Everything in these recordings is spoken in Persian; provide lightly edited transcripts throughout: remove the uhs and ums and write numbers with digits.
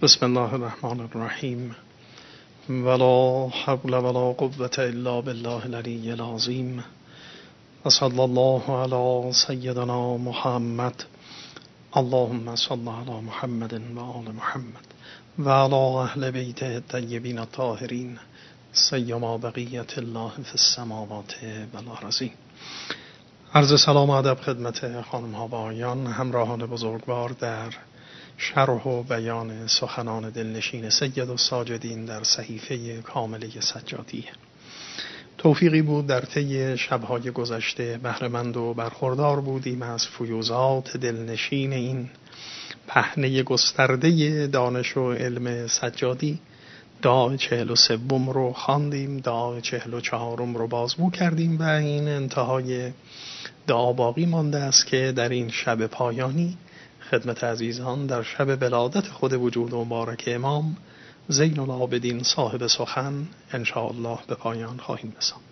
بسم الله الرحمن الرحیم ولا حول ولا قوة الا بالله العلی العظیم و صلی الله علی سیدنا محمد اللهم صل علی محمد و آل محمد و علی اهل بیت الطیبین الطاهرین سیما بقیت الله فی السماوات و الارضین. عرض سلام و ادب خدمت خانم ها و آقایان، همراهان بزرگوار در شرح و بیان سخنان دلنشین سید الساجدین در صحیفه کامله سجادیه. توفیقی بود در طی شب‌های گذشته بهره‌مند و برخوردار بودیم از فیوزات دلنشین این پهنه گسترده دانش و علم سجادی. دعای 43 رو خواندیم، دعای 44 رو بازگو کردیم و این انتهای دعا باقی مانده است که در این شب پایانی خدمت عزیزان در شب ولادت خود وجود مبارک امام زین العابدین صاحب سخن انشاءالله به پایان خواهیم رساند.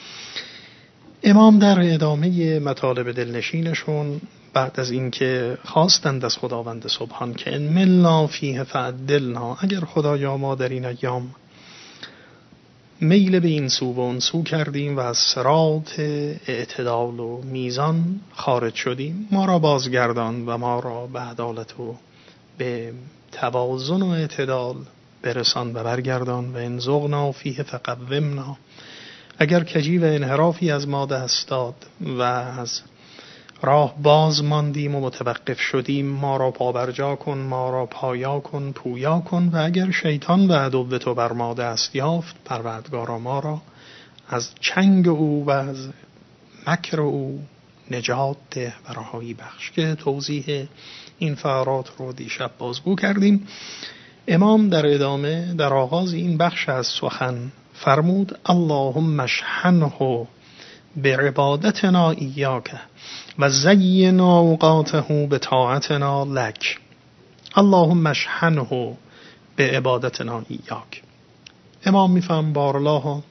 امام در ادامه مطالب دلنشینشون بعد از اینکه خواستند از خداوند سبحان که ان ملنا فیه فعدلنا، اگر خدایا ما در این ایام میل به این سو و اون سو کردیم و از صراط اعتدال و میزان خارج شدیم، ما را بازگردان و ما را به عدالت و به توازن و اعتدال برسان و برگردان. و ان زغنا فیه فقومنا، اگر کجی و انحرافی از ما دست داد و از راه باز ماندیم و متوقف شدیم، ما را پابرجا کن، ما را پایا کن، پویا کن. و اگر شیطان و عدو تو بر ما دست یافت، پروردگارا ما را از چنگ او و از مکر او نجات ده و رهایی بخش. که توضیح این فقرات رو دیشب بازگو کردیم. امام در ادامه در آغاز این بخش از سخن فرمود اللهم اشحنه بعبادتنا ایاک و زین اوقاته بطاعتنا لک. اللهم اشحنه بعبادتنا ایاک. امام میفهم بارالله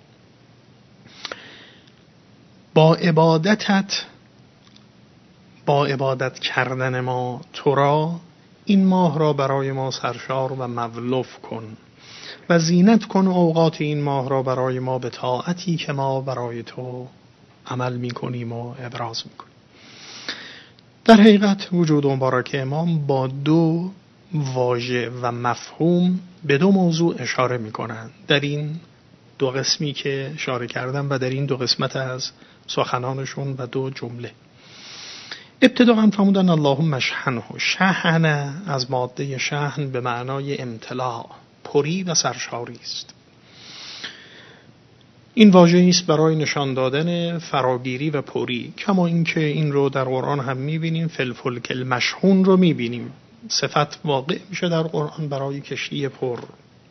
با عبادتت، با عبادت کردن ما تو را، این ماه را برای ما سرشار و مولف کن و زینت کن اوقات این ماه را برای ما به طاعتی که ما برای تو عمل میکنیم و ابراز میکنیم. در حقیقت وجود مبارک امام با دو واژه و مفهوم به دو موضوع اشاره میکنند در این دو قسمی که اشاره کردم و در این دو قسمت از سخنانشون و دو جمله. ابتداءً فرمودن اللهم اشحنه. شحن از ماده شحن به معنای امتلاع، پری و سرشاری است. این واژه‌ای است برای نشان دادن فراگیری و پری، کما اینکه این رو در قرآن هم می‌بینیم. فلفلک المشحون رو می‌بینیم، صفت واقع میشه در قرآن برای کشتی پر.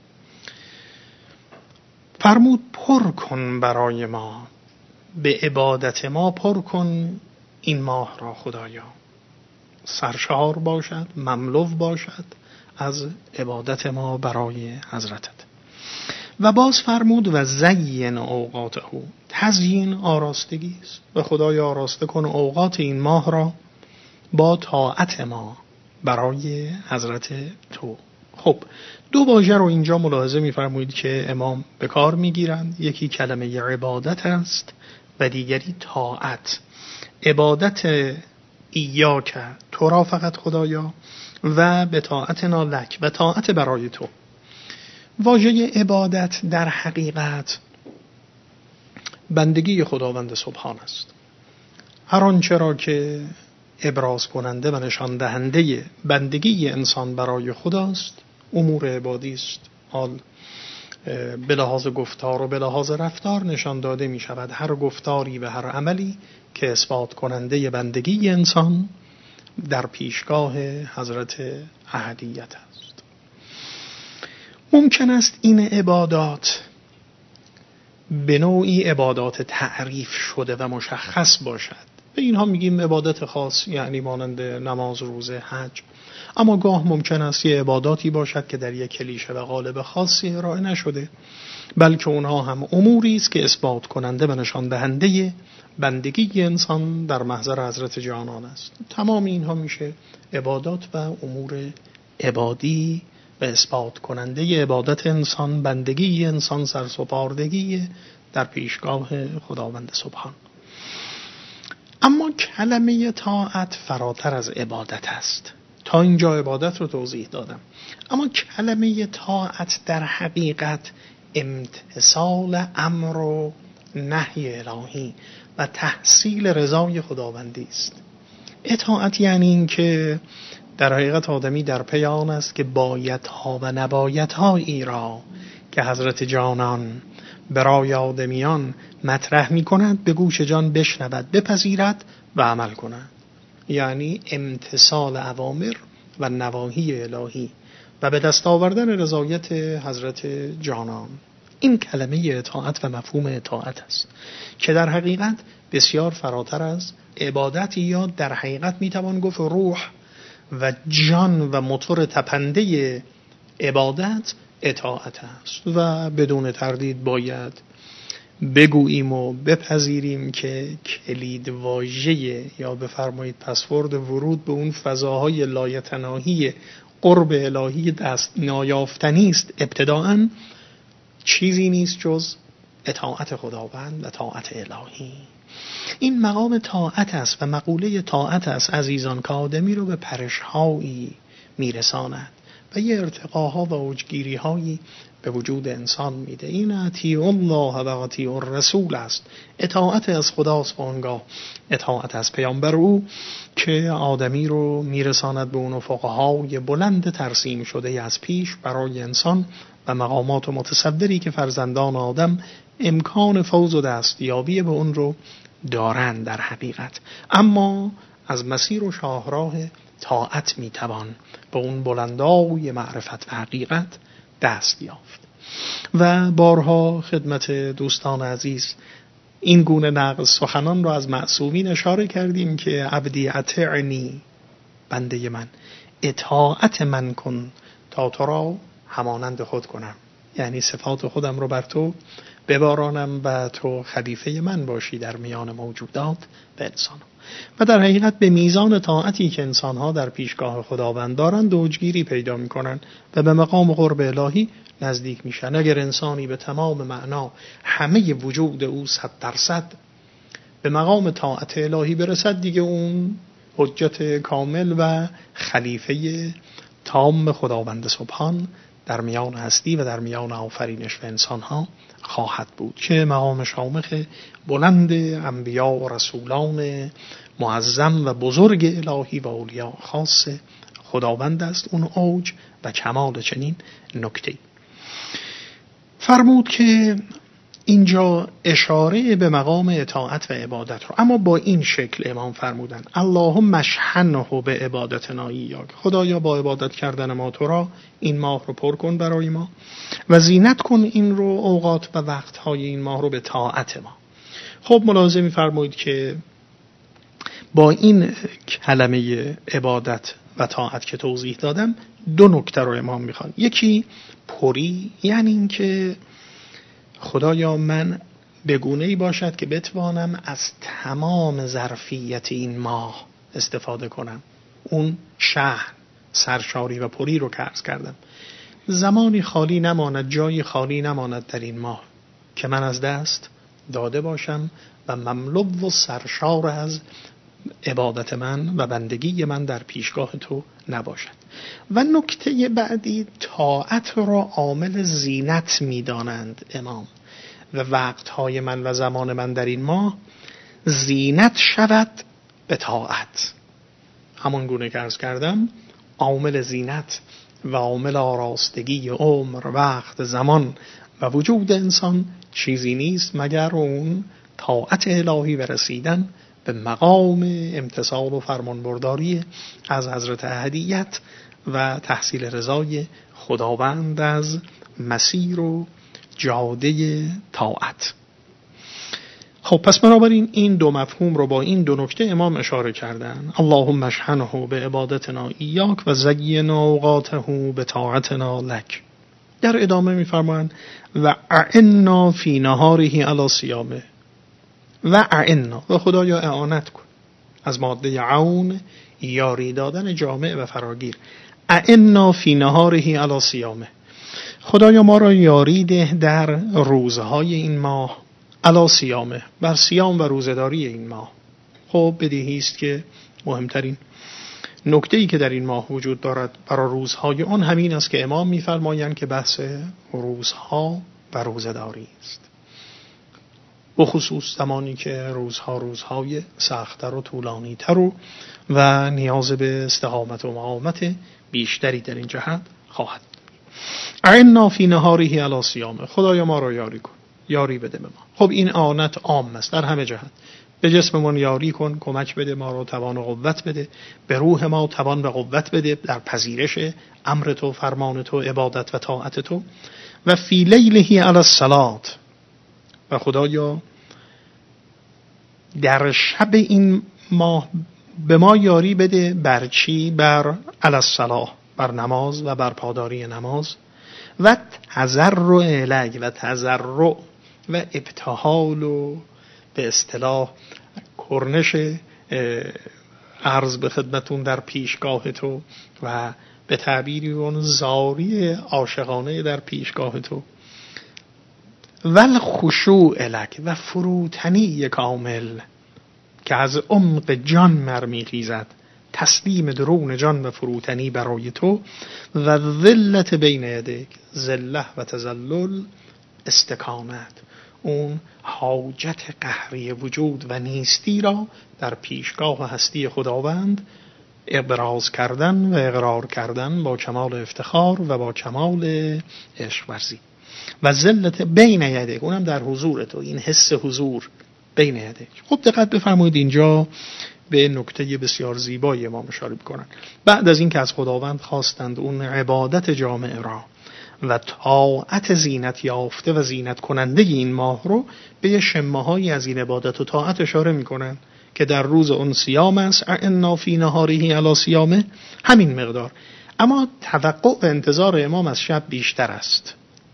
فرمود پر کن برای ما، به عبادت ما پر کن این ماه را خدایا، سرشار باشد، مملو باشد از عبادت ما برای حضرتت. و باز فرمود و زین اوقاته. تزیین آراستگی است و خدای آراسته کن اوقات این ماه را با طاعت ما برای حضرت تو. خب دو واژه رو اینجا ملاحظه می‌فرمایید که امام به کار می‌گیرند. یکی کلمه عبادت است و دیگری طاعت. عبادت ایاک تو را فقط خدایا و به طاعتنا لک و طاعت برای تو. واژه عبادت در حقیقت بندگی خداوند سبحان است. هر آنچه را که ابراز کننده و نشان دهنده بندگی انسان برای خداست امور عبادی است. حال به لحاظ گفتار و به لحاظ رفتار نشان داده می شود. هر گفتاری و هر عملی که اثبات کننده بندگی انسان در پیشگاه حضرت احدیت است. ممکن است این عبادات به نوعی عبادات تعریف شده و مشخص باشد. به اینها میگیم عبادت خاص، یعنی مانند نماز، روزه، حج. اما گاه ممکن است یه عباداتی باشد که در یک کلیشه و قالب خاصی ارائه نشده، بلکه اونها هم اموری است که اثبات کننده و نشان دهنده بندگی انسان در محضر حضرت جانان است. تمام اینها میشه عبادات و امور عبادی و اثبات کننده عبادت انسان، بندگی انسان، سرسپاردگی در پیشگاه خداوند سبحان. اما کلمه طاعت فراتر از عبادت است. تا اینجا عبادت رو توضیح دادم، اما کلمه طاعت در حقیقت امتثال امر و نهی الهی و تحصیل رضای خداوندی است. اطاعت یعنی این که در حقیقت آدمی در پی آن است که بایدها و نبایدهایی را که حضرت جانان برای آدمیان مطرح می کند به گوش جان بشنود، بپذیرد و عمل کند. یعنی امتثال اوامر و نواهی الهی و به دست آوردن رضایت حضرت جانان. این کلمه اطاعت و مفهوم اطاعت است که در حقیقت بسیار فراتر از عبادت، یا در حقیقت میتوان گفت روح و جان و موتور تپنده عبادت اطاعت است. و بدون تردید باید بگوییم و بپذیریم که کلید واژه یا بفرمایید پسورد ورود به اون فضاهای لایتناهی قرب الهی دست نایافتنی است. ابتداءً چیزی نیست جز اطاعت خداوند و طاعت الهی. این مقام طاعت است و مقوله طاعت است عزیزان که آدمی رو به پرش‌هایی میرساند و یه ارتقاها و اوجگیری‌هایی به وجود انسان میده. این اطیع الله و اطیع الرسول است. اطاعت از خداست و آنگاه اطاعت از پیامبر او که آدمی رو میرساند به اون افقهای بلند ترسیم شده از پیش برای انسان و مقامات متصوری که فرزندان آدم امکان فوز و دستیابی به اون رو دارند در حقیقت. اما از مسیر و شاهراه طاعت میتوان به اون بلندای معرفت و حقیقت دست یافت. و بارها خدمت دوستان عزیز این گونه نقل سخنان را از معصومین اشاره کردیم که عبدی اطیعنی، بنده من اطاعت من کن تا تو را همانند خود کنم، یعنی صفات خودم رو بر تو ببارانم و تو خلیفه من باشی در میان موجودات و انسان. و در حقیقت به میزان طاعتی که انسانها در پیشگاه خداوند دارند اوجگیری پیدا میکنن و به مقام قرب الهی نزدیک میشن. اگر انسانی به تمام معنا همه وجود او 100% به مقام طاعت الهی برسد، دیگه اون حجت کامل و خلیفه تام خداوند سبحان در میان هستی و در میان آفرینش و انسانها خواهد بود که مقام شامخ بلند انبیا و رسولان معظم و بزرگ الهی و اولیاء خاص خداوند است. اون اوج و کمال چنین نکته فرمود که اینجا اشاره به مقام اطاعت و عبادت رو، اما با این شکل امام فرمودن اللهم اشحنه به عبادتنا ایاک، خدایا با عبادت کردن ما تو را این ماه رو پر کن برای ما و زینت کن این رو، اوقات و وقتهای این ماه رو به طاعت ما. خب ملاحظه می‌فرمایید که با این کلمه عبادت و طاعت که توضیح دادم دو نکته رو امام میخوان. یکی پری، یعنی این که خدایا من به گونه‌ای باشد که بتوانم از تمام ظرفیت این ماه استفاده کنم. اون شهر سرشاری و پری رو که عرض کردم، زمانی خالی نماند، جایی خالی نماند در این ماه که من از دست داده باشم و مملو و سرشار از عبادت من و بندگی من در پیشگاه تو نباشد. و نکته بعدی، طاعت را عامل زینت می‌دانند امام و وقتهای من و زمان من در این ماه زینت شود به طاعت. همون گونه که عرض کردم عامل زینت و عامل آراستگی عمر، وقت، زمان و وجود انسان چیزی نیست مگر اون طاعت الهی و رسیدن به مقام امتثال و فرمانبرداری از حضرت احدیت و تحصیل رضای خداوند از مسیر و جاده طاعت. خب پس بنابراین این دو مفهوم رو با این دو نکته امام اشاره کردن. اللهم اشحنه به عبادتنا ایاک و زین اوقاته به طاعتنا لک. در ادامه می‌فرمایند و اعنا فی نهاره علی صیامه و اعنا، و خدایا اعانت کن. از ماده عون یاری دادن جامع و فراگیر. اعنا فی نهاره علی صیامه، خدایا ما را یاری ده در روزهای این ماه، علی صیامه، بر صیام و روزداری این ماه. خب بدیهی است که مهمترین نکته‌ای که در این ماه وجود دارد برای روزهای آن همین است که امام می‌فرمایند که بحث روزها و روزداری است، بخصوص زمانی که روزهای سخت‌تر و طولانی‌تر و نیاز به استقامت و مقاومت بیشتری در این جهت خواهد. اعنا فی نهاره علی صیامه، خدایا ما را یاری کن، یاری بده به ما. خب این اعانت عام است در همه جهت. به جسممون یاری کن، کمک بده، ما رو توان و قوت بده، به روح ما توان و قوت بده در پذیرش امر تو، فرمان تو، عبادت و طاعت تو. و فی لیله علی الصلاة، و خدایا در شب این ماه به ما یاری بده بر چی؟ بر علی الصلاة، بر نماز و بر پاداری نماز. و تضرع الیک، و تضرع و ابتهال و به اصطلاح کرنش عرض به خدمتون در پیشگاه تو، و به تعبیری اون زاری عاشقانه در پیشگاه تو. ول خشوع الک، و فروتنی کامل که از عمق جان میخیزد، تسلیم درون جان و فروتنی برای تو. و ذلت بین یدیک، ذله و تذلل استکانت، اون حاجت قهری وجود و نیستی را در پیشگاه هستی خداوند ابراز کردن و اقرار کردن با کمال افتخار و با کمال عشق ورزی. و ذلت بین یدیک، اونم در حضور تو، این حس حضور بین یدیک. خب دقت بفرمایید اینجا به نکته بسیار زیبایی امام اشاره می‌کنند. بعد از این که از خداوند خواستند اون عبادت جامع را و طاعت زینت یافته و زینت کننده این ماه رو، به یه شمه‌هایی از این عبادت و طاعت اشاره می‌کنند که در روز اون صیام است، اعنا فی نهاره علی صیامه، همین مقدار. اما توقع و انتظار امام از شب بیشتر است.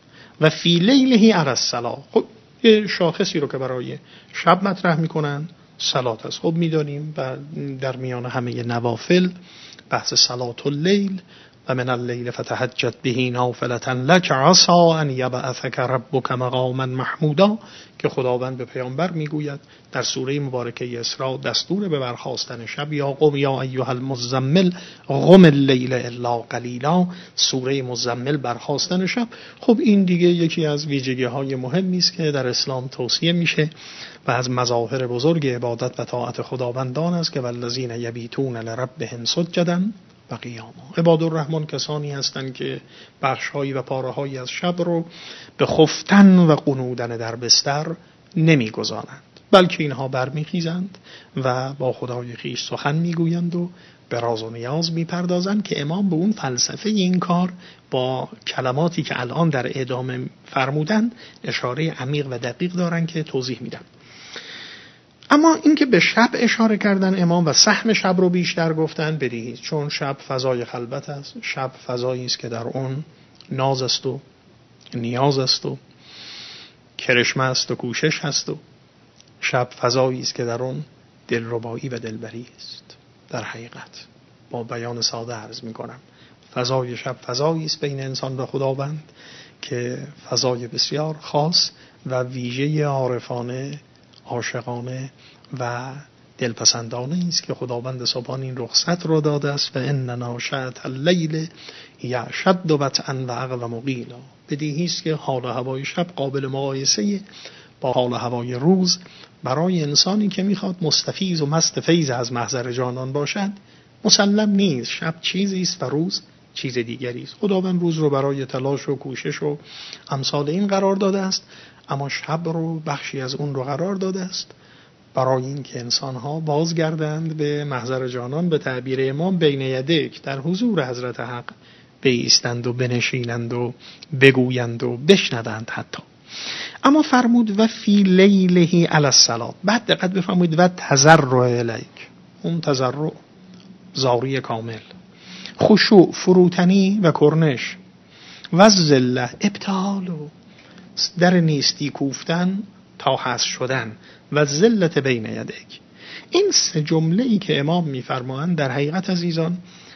و فی لیله علی الصلاة، خب یه شاخصی رو که برای شب مطرح می‌کنند صلات است. خب می‌دانیم در میان همه نوافل بحث صلات اللیل، و من اللیل فتهجد به نافلة لک عسى ان یبعثک ربک مقاما محمودا، که خداوند به پیامبر میگوید در سوره مبارکه اسراء دستور به برخاستن شب، یا قم یا ایها المزمل قم اللیل الا قلیلا، سوره مزمل، برخاستن شب. خب این دیگه یکی از ویژگی‌های مهمی است که در اسلام توصیه میشه و از مظاهر بزرگ عبادت و طاعت خداوندان است که والذین یبیتون لربهم سجدا و قیاما. عباد الرحمن کسانی هستند که بخش‌هایی و پاره‌هایی از شب رو به خفتن و قنودن در بستر نمی‌گذارند، بلکه اینها برمیخیزند و با خدای خویش سخن میگویند و به راز و نیاز میپردازند، که امام به اون فلسفه این کار با کلماتی که الان در ادامه فرمودند اشاره عمیق و دقیق دارند که توضیح میدم. اما اینکه به شب اشاره کردن امام و سهم شب رو بیشتر گفتن بدیهی، چون شب فضای خلوت است، شب فضایی است که در اون ناز است و نیاز است و کرشمه است و کوشش هست، و شب فضایی است که در اون دلربایی و دلبری است. در حقیقت با بیان ساده عرض می‌کنم، فضای شب فضایی است بین انسان و خداوند که فضای بسیار خاص و ویژه عارفانه، عاشقانه و دلپسندانه است که خداوند سبحان این رخصت را داده است. و ان ناشئة اللیل هی اشد وطئا و اقوم قیلا. بدیهی است که حال و هوای شب قابل مقایسه با حال و هوای روز برای انسانی که میخواد مستفیض و مست فیض از محضر جانان باشد مسلم نیست. شب چیزی است و روز چیز دیگری است. خداوند روز رو برای تلاش و کوشش و امثال این قرار داده است، اما شب رو بخشی از اون رو قرار داده است برای این که انسان‌ها بازگردند به محضر جانان، به تعبیر امام بین یدیک، در حضور حضرت حق بایستند و بنشینند و بگویند و بشنوند حتی. اما فرمود و فی لیله علی الصلاة، بعد دقت بفرمایید و تضرع الیک، اون تضرع زاری کامل، خشوع فروتنی و کرنش، و ذله ابتهال و در نیستی کوفتن تا هست شدن، و ذلت بین یدیک. این سه جمله‌ای که امام می‌فرمایند در حقیقت عزیزان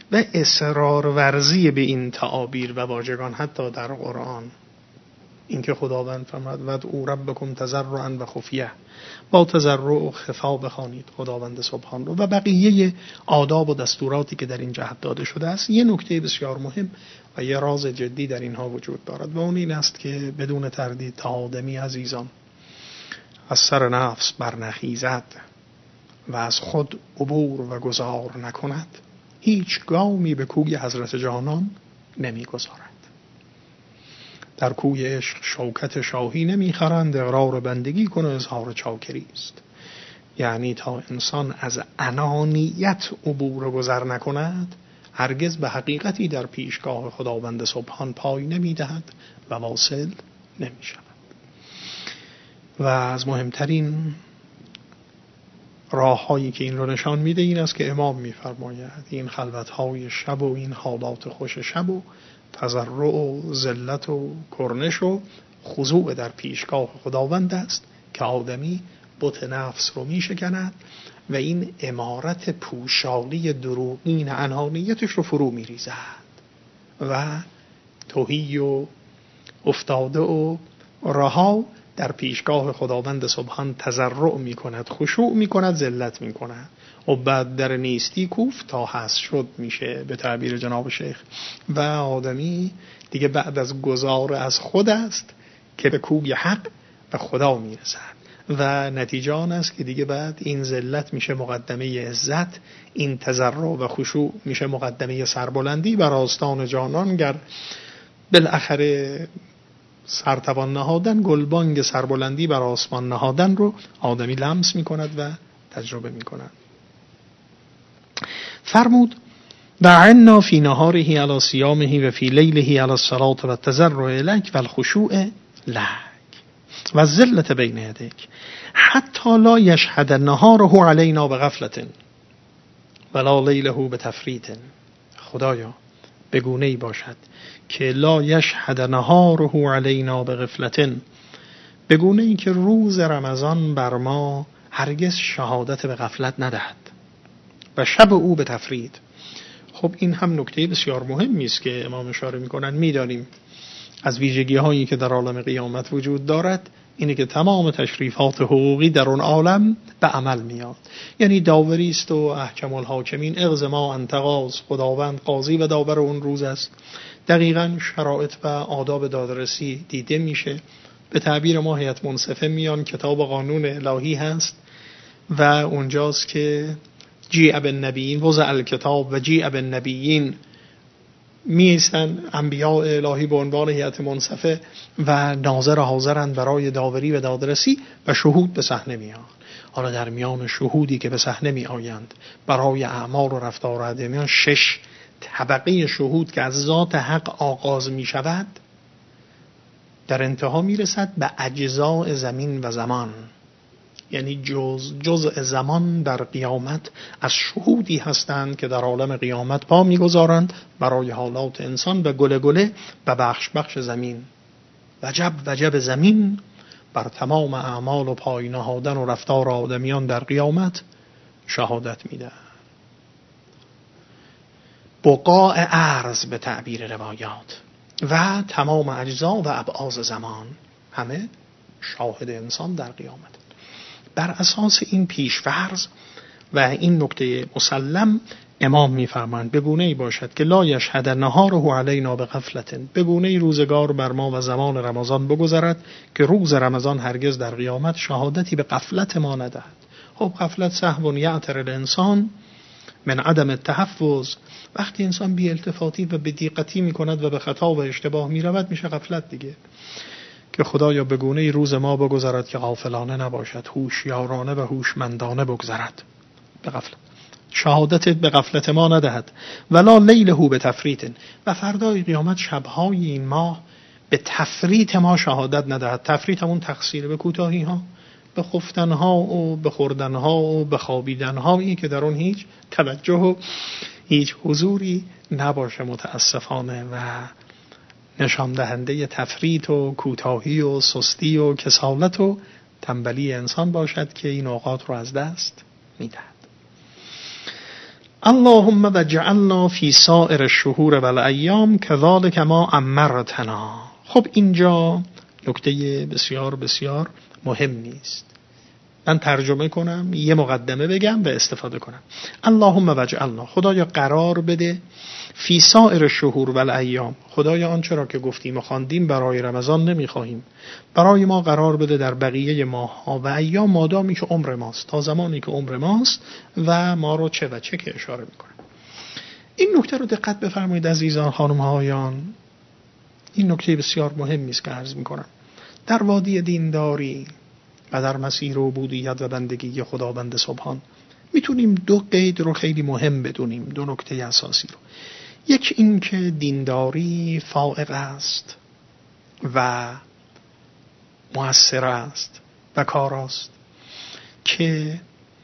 و اصرار ورزی به این تعابیر و واژگان حتی در قرآن. اینکه خداوند فرمود ودعوا ربکم تضرعا و خفیه، با تضرع و خفا بخوانید خداوند سبحان رو، و بقیه آداب و دستوراتی که در این جهت داده شده است. یه نکته بسیار مهم و یه راز جدی در اینها وجود دارد و اون این است که بدون تردید تا آدمی عزیزان از سر نفس برنخیزد و از خود عبور و گذار نکند، هیچ گامی به کوی حضرت جانان نمیگذارد. در کوی عشق شوکت شاهی نمیخرند، اقرار بندگی کنه اظهار چاکری است. یعنی تا انسان از انانیت عبور و گذر نکند، هرگز به حقیقتی در پیشگاه خداوند سبحان پای نمیدهد و واصل نمیشود. و از مهمترین راه‌هایی که این رو نشان میده این است که امام میفرماید این خلوت‌های شب و این حالات خوش شب و تضرع و ذلت و کرنش و خضوع در پیشگاه خداوند است که آدمی بت نفس رو میشکند و این امارت پوشالی دروغین انانیتش رو فرو میریزد و تهی و افتاده و رها در پیشگاه خداوند سبحان تضرع می کند، خشوع می کند، ذلت می کند و بعد در نیستی کوفت تا هست شد میشه به تعبیر جناب شیخ. و آدمی دیگه بعد از گذار از خود است که به کوی حق و خدا می رسد و نتیجه آن است که دیگه بعد این ذلت میشه مقدمه عزت، این تضرع و خشوع میشه مقدمه سربلندی بر آستان جانان، گر بالاخره سرتوان نهادن، گلبانگ سربلندی بر آسمان نهادن رو آدمی لمس می کند و تجربه می کند. فرمود دعنا فی نهاره علی صیامه و فی لیله علی الصلاة و التضرع لک و الخشوع لک و الذلة بین یدیک حتی لا یشهد نهاره علینا بغفلة ولا لیله بتفریط. خدایا به گونه‌ای باشد که لا یشهد نهاره علینا بغفلة، به گونه‌ای که روز رمضان بر ما هرگز شهادت به غفلت ندهد و شب او به تفرید. خب این هم نکته بسیار مهمی است که امام اشاره می‌کنند. می‌دانیم از ویژگی‌هایی که در عالم قیامت وجود دارد اینه که تمام تشریفات حقوقی در اون عالم به عمل میاد. یعنی داوری است و احکم الحاکمین اغزما انتقاض، خداوند قاضی و داور اون روز است. دقیقاً شرایط و آداب دادرسی دیده میشه. به تعبیر ما هیئت منصفه میان، کتاب قانون الهی هست و اونجاست که جیع بالنبیین وضع الکتاب و جیع بالنبیین میستن انبیاء الهی به عنوان هیئت منصفه و ناظر حاضرند برای داوری و دادرسی و شهود به صحنه میان. حالا در میان شهودی که به صحنه می آیند برای اعمال و رفتار آدمیان 6 طبقه شهود که از ذات حق آغاز می شود در انتها می رسد به اجزاء زمین و زمان. یعنی جزء زمان در قیامت از شهودی هستند که در عالم قیامت پا می‌گذارند برای حالات انسان و گله گله و بخش بخش زمین. وجب زمین بر تمام اعمال و پای نهادن و رفتار آدمیان در قیامت شهادت می‌دهد. بقاع ارض به تعبیر روایات و تمام اجزا و ابعاض زمان همه شاهد انسان در قیامت. بر اساس این پیش‌فرض و این نکته مسلم امام می‌فرمایند به گونه‌ای باشد که لا یشهد نهاره علینا بغفلة، به گونه‌ای روزگار بر ما و زمان رمضان بگذرد که روز رمضان هرگز در قیامت شهادتی به غفلت ما ندهد. خب غفلت سهو یعتر الانسان من عدم التحفظ، وقتی انسان بی التفاتی و به دقتی می‌کند و به خطا و اشتباه می‌رود میشه غفلت دیگه. که خدایا به گونه‌ای روز ما بگذرد که غافلانه نباشد، هوشیارانه و هوشمندانه بگذرد. به غفلت شهادت به غفلت ما ندهد. ولا لیله به تفریط، و فردای قیامت شب‌های این ماه به تفریط ما شهادت ندهد. تفریط همون تقصیر، به کوتاهی‌ها، به خفتن‌ها و به خوردن‌ها و به خوابیدن‌ها، این که در اون هیچ توجه و هیچ حضوری نباشه متاسفانه و نشان دهنده تفریط و کوتاهی و سستی و کسالت و تنبلی انسان باشد که این اوقات رو از دست میدهد. اللهم وجعلنا فی سائر الشهور و الایام کذالک ما امرتنا. خب اینجا نکته بسیار بسیار مهمی است. من ترجمه کنم، یه مقدمه بگم و استفاده کنم. اللهم وجعلنا، خدایا قرار بده، فی سائر الشهور و الایام، خدایا آنچه را که گفتیم و خواندیم برای رمضان نمیخواهیم، برای ما قرار بده در بقیه ماه‌ها و ایام، مادامی که عمر ماست، تا زمانی که عمر ماست و ما رو چه و چه که اشاره میکنه. این نکته رو دقت بفرمایید عزیزان، خانم هایان. این نکته بسیار مهمی است که عرض میکنم. در وادی دینداری و در مسیر عبودیت و بندگی خداوند سبحان میتونیم دو قید رو خیلی مهم بدونیم، دو نکته اساسی رو. یک این که دینداری فائق است و مؤثر است و کاراست که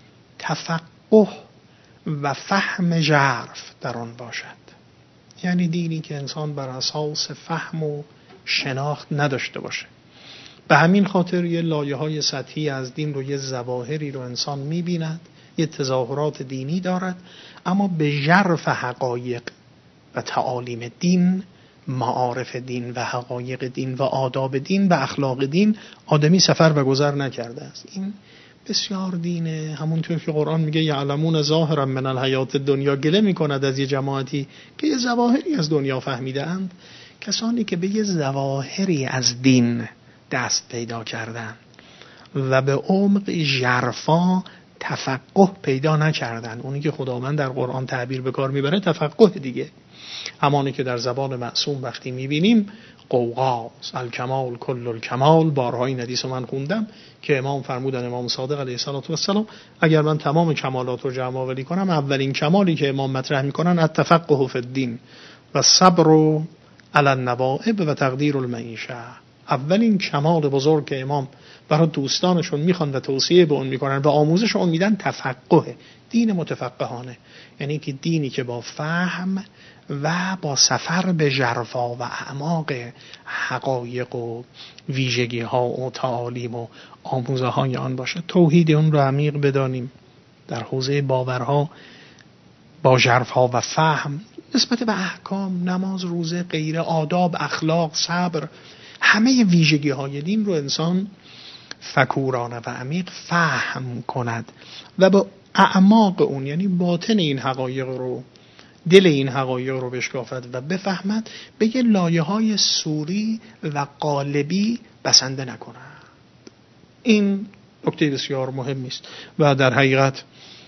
تفقه و فهم ژرف در آن باشد. یعنی دینی که انسان بر اساس فهم و شناخت نداشته باشه. به همین خاطر یه لایه‌های سطحی از دین رو، یه ظواهری رو انسان می‌بیند، یه تظاهرات دینی دارد، اما به ژرف حقایق و تعالیم دین، معارف دین و حقایق دین و آداب دین و اخلاق دین آدمی سفر و گذر نکرده است. این بسیار دینه. همونطور که قرآن میگه یعلمون ظاهرا من الحیات الدنیا، گله میکند از یه جماعتی که یه ظواهری از دنیا فهمیده اند. کسانی که به یه ظواهری از دین دست پیدا کردن و به عمق ژرفا تفقه پیدا نکردن، اونی که خداوند در قرآن تعبیر به کار میبره تفقه دیگه، همانی که در زبان معصوم وقتی میبینیم قوقاست، الکمال کل الکمال. بارها این حدیث من خوندم که امام فرمودن، امام صادق علیه السلام، اگر من تمام کمالات رو جمع آوری کنم، اولین کمالی که امام مطرح میکنن التفقه فی الدین و صبر علی النوائب و تقدیر المعیشه. اولین کمال بزرگ که امام برای دوستانشون میخوان و توصیه به اون میکنن و آموزش اون میدن تفقه، دین متفقهانه. یعنی که دینی که با فهم و با سفر به ژرفا و اعماق حقایق و ویژگی ها و تعالیم و آموزه های آن باشه. توحید اون رو عمیق بدانیم در حوزه باورها، با ژرفا و فهم نسبت به احکام، نماز، روزه، غیره، آداب، اخلاق، صبر، همه ویژگی های دین رو انسان فکورانه و عمیق فهم کند و با اعماق اون، یعنی باطن این حقایق رو، دل این حقایق رو بشکافد و بفهمد، به یه لایه های سوری و قالبی بسنده نکند. این نکته بسیار مهمی است و در حقیقت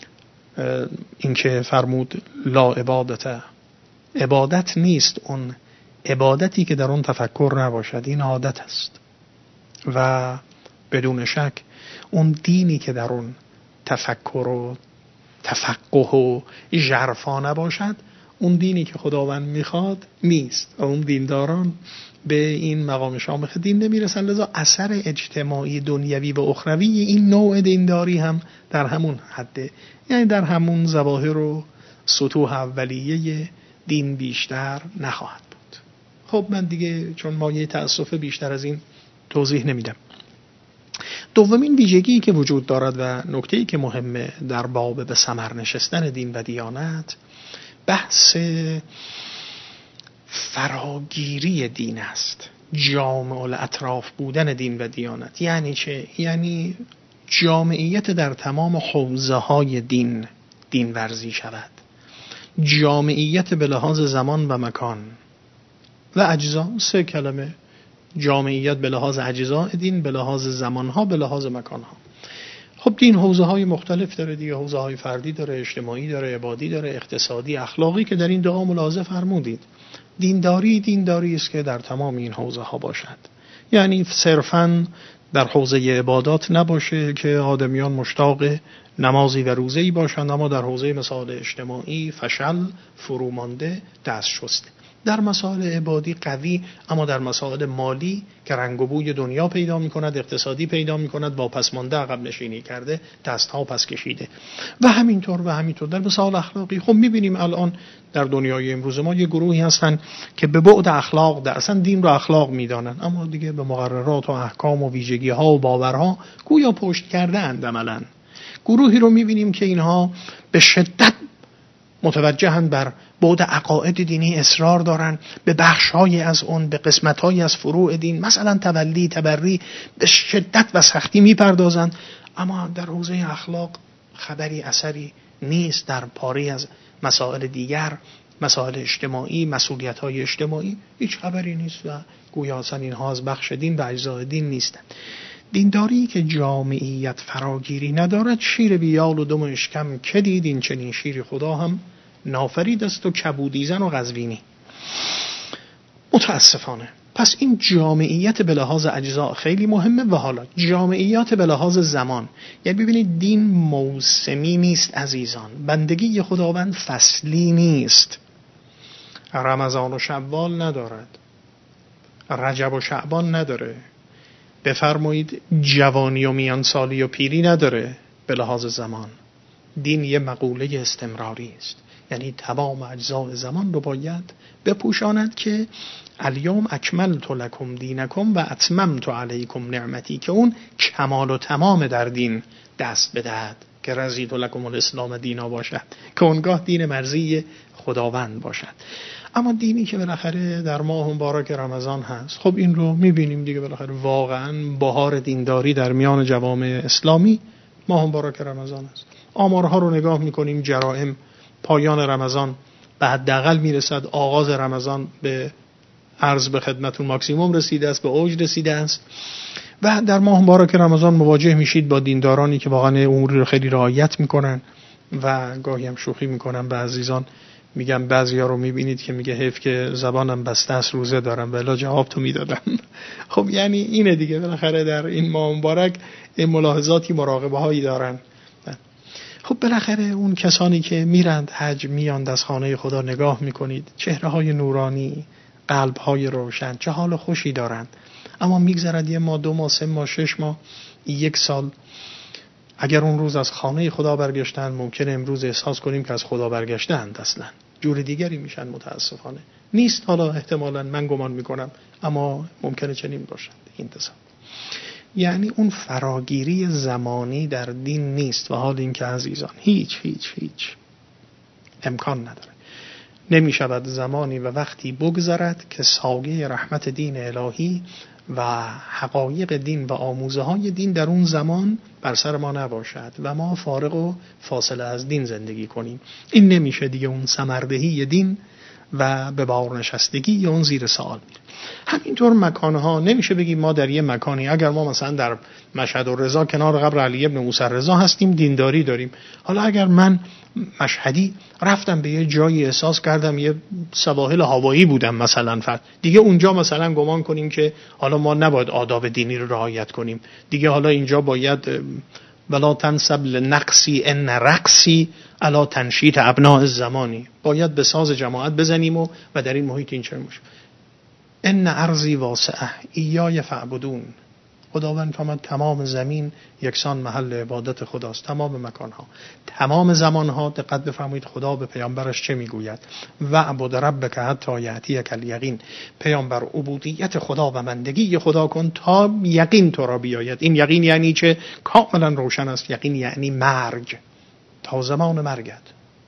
این که فرمود لا عبادت، عبادت نیست اون عبادتی که در اون تفکر نباشد، این عادت است. و بدون شک اون دینی که در اون تفکر و تفقه و ژرفا نباشد، اون دینی که خداوند میخواد نیست. اون دینداران به این مقام شامخ دین نمیرسن. لذا اثر اجتماعی دنیوی و اخروی این نوع دینداری هم در همون حده، یعنی در همون ظواهر و سطوح اولیه دین بیشتر نخواهد بود. خب من دیگه چون مایه تأسف بیشتر از این توضیح نمیدم. دومین ویژگی که وجود دارد و نکته‌ای که مهمه در باب به ثمر نشستن دین و دیانت، بحث فراگیری دین است، جامع الاطراف بودن دین و دیانت. یعنی چه؟ یعنی جامعیت در تمام حوزه های دین ورزی شود، جامعیت به لحاظ زمان و مکان و اجزا. 3 کلمه: جامعیت به لحاظ اجزاء دین، به لحاظ زمانها، به لحاظ مکانها. خب دین حوزه های مختلف داره دیگه، حوزه های فردی داره، اجتماعی داره، عبادی داره، اقتصادی، اخلاقی که در این دعا ملاحظه فرمودید. دینداری است که در تمام این حوزه ها باشد. یعنی صرفاً در حوزه عبادات نباشه که آدمیان مشتاق نمازی و روزه‌ای باشند، اما در حوزه مسائل اجتماعی فشل، فرومانده، دست شسته. در مسائل عبادی قوی، اما در مسائل مالی که رنگ و بوی دنیا پیدا می کند، اقتصادی پیدا می کند، با پسمانده عقب نشینی کرده، دست ها پس کشیده. و همینطور در مسائل اخلاقی. خب می بینیم الان در دنیای امروز ما یه گروهی هستن که به بعد اخلاق اصلا دین رو اخلاق می دانن، اما دیگه به مقررات و احکام و ویژگی ها و باورها گویا پشت کرده اند عملاً. گروهی رو می بینیم که اینها به شدت متوجهن بر بعد عقاید دینی اصرار دارن، به بخش‌های از اون، به قسمت‌های از فروع دین، مثلا تولی، تبری، به شدت و سختی میپردازند، اما در حوزه اخلاق خبری اثری نیست. در پاره از مسائل دیگر، مسائل اجتماعی، مسئولیت‌های اجتماعی هیچ خبری نیست و گویا اصلا اینها از بخش دین و اجزای دین نیستند. دینداری که جامعیت فراگیری ندارد، شیر بیال و دم اشکم که دید، این چنین شیر خدا هم نافرید است و کبودیزن و قزوینی. متاسفانه پس این جامعیت به لحاظ اجزا خیلی مهمه. و حالا جامعیت به لحاظ زمان، یعنی ببینید دین موسمی نیست عزیزان، بندگی خداوند فصلی نیست. رمضان و شوال ندارد، رجب و شعبان نداره، بفرمایید جوانی و میان سالی و پیری نداره. به لحاظ زمان دین یه مقوله استمراری است، یعنی تمام اجزای زمان رو باید بپوشاند که الیوم اکملت لکم دینکم و اتممت علیکم نعمتی، که اون کمال و تمام در دین دست بدهد، که رضیت لکم الاسلام دینا باشد، که اونگاه دین مرضی خداوند باشد. اما دینی که بالاخره در ماه مبارک رمضان هست، خب این رو میبینیم دیگه، بالاخره واقعا بهار دینداری در میان جوامع اسلامی ماه مبارک رمضان است. آمارها رو نگاه میکنیم، جرائم پایان رمضان به حداقل میرسد، آغاز رمضان به عرض به خدمتون ماکسیموم رسیده است، به اوج رسیده است. و در ماه مبارک رمضان مواجه میشید با دیندارانی که واقعا اموری رو خیلی رعایت میکنن و گاهی هم شوخی میکنن به عزیزان. میگم بعضیا رو میبینید که میگه حیف که زبانم بسته است روزه دارم، ولی جواب تو میدادم. خب یعنی اینه دیگه، بالاخره در این ماه مبارک ملاحظاتی، مراقبه هایی دارن. خب بالاخره اون کسانی که میرند حج، میاند از خانه خدا، نگاه میکنید چهره های نورانی، قلب های روشن، چه حال خوشی دارند. اما میگذرد 1 ماه، 2 ماه، 3 ماه، 6 ماه، 1 سال، اگر اون روز از خانه خدا برگشتن، ممکنه امروز احساس کنیم که از خدا برگشتند، اصلا جور دیگری میشن. متاسفانه نیست، حالا احتمالاً من گمان میکنم، اما ممکنه چنین باشد. این تصور، یعنی اون فراگیری زمانی در دین نیست. و حال این که عزیزان هیچ امکان نداره، نمیشود زمانی و وقتی بگذرد که سایه رحمت دین الهی و حقایق دین و آموزه های دین در اون زمان بر سر ما نباشد و ما فارغ و فاصله از دین زندگی کنیم. این نمیشه دیگه، اون ثمردهی دین و به بار نشستگی یا اون زیر سوال. همینطور مکانها، نمیشه بگیم ما در یه مکانی، اگر ما مثلا در مشهد الرضا کنار قبر علی ابن موسی الرضا هستیم، دینداری داریم. حالا اگر من مشهدی رفتم به یه جایی، احساس کردم یه سواحل هوایی بودم مثلا، دیگه اونجا مثلا گمان کنیم که حالا ما نباید آداب دینی رو رعایت کنیم دیگه، حالا اینجا باید ولا تنسب لنقصی ان رقصی الا تنشیط ابناء الزمانی، باید به ساز جماعت بزنیم و در این محیط این چه میشه. ان ارضی واسعه ایای فعبدون، خداوند فرمود تمام زمین یکسان محل عبادت خداست، تمام مکانها، تمام زمانها. دقت بفرمایید خدا به پیامبرش چه میگوید؟ وعبد ربک حتی یأتیک الیقین، پیامبر عبودیت خدا و بندگی خدا کن تا یقین تو را بیاید. این یقین یعنی چه؟ کاملا روشن است. یقین یعنی مرگ، تا زمان مرگت.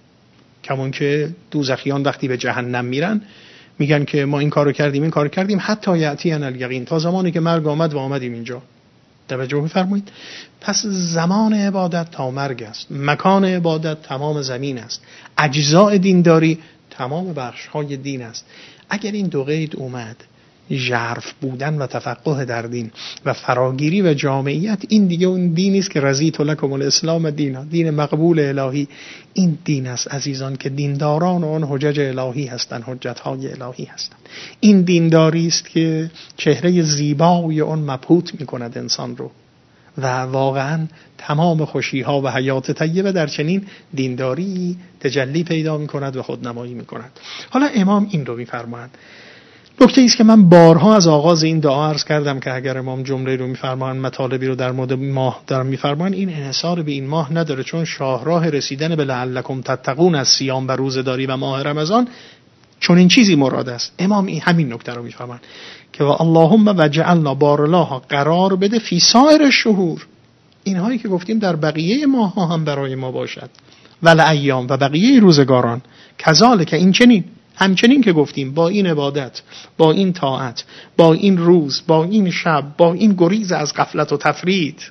کمون که دوزخیان وقتی به جهنم میرن میگن که ما این کارو کردیم، این کارو کردیم، حتی یأتینا الیقین، تا زمانی که مرگ آمد و آمدیم اینجا. توجه بفرمایید. پس زمان عبادت تا مرگ است، مکان عبادت تمام زمین است، اجزاء دینداری تمام بخش‌های دین است. اگر این دو قید اومد، ژرف بودن و تفقه در دین و فراگیری و جامعیت، این دیگه اون دینی است که رضیت لکم الاسلام دینا، دین مقبول الهی. این دین است عزیزان که دینداران اون حجج الهی هستند، حجت‌های الهی هستند. این دینداری است که چهره زیبای اون مبهوت می‌کند انسان رو و واقعا تمام خوشی‌ها و حیات طیبه در چنین دینداری تجلی پیدا می‌کند و خودنمایی می‌کند. حالا امام این رو می‌فرمایند. نکته ایست که من بارها از آغاز این دعا عرض کردم که اگر امام جمله رو می‌فرمایند، مطالبی رو در مورد ماه دارن می‌فرمایند، این انحصار به این ماه نداره، چون شاهراه رسیدن به لعلکم تتقون از صیام و روزه‌داری و ماه رمضان چون این چیزی مراد است. امام همین نکته رو می‌فرمایند که اللهم وجعلنا بارالله قرار بده فی سایر الشهور، اینهایی که گفتیم در بقیه ماه‌ها هم برای ما باشد. والایام و بقیه روزگاران کذالک این چنین همچنین که گفتیم با این عبادت، با این طاعت، با این روز، با این شب، با این گریز از غفلت و تفرید،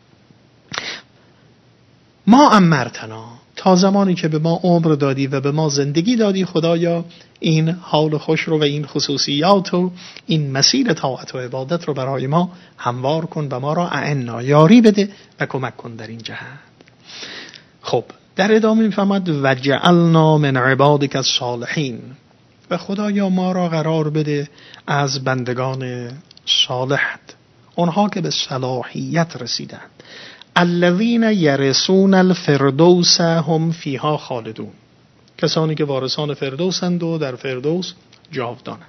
ما امرتنا تا زمانی که به ما عمر دادی و به ما زندگی دادی خدایا، این حال خوش رو و این خصوصیات و این مسیر طاعت و عبادت رو برای ما هموار کن و ما را اعنا یاری بده و کمک کن در این جهت. خب در ادامه میفهمد و جعلنا من عبادک الصالحین، و خدایا ما را قرار بده از بندگان صالحت، اونها که به صلاحیت رسیدند. الذین یرثون الفردوس هم فیها خالدون، کسانی که وارثان فردوسند و در فردوس جاودانند.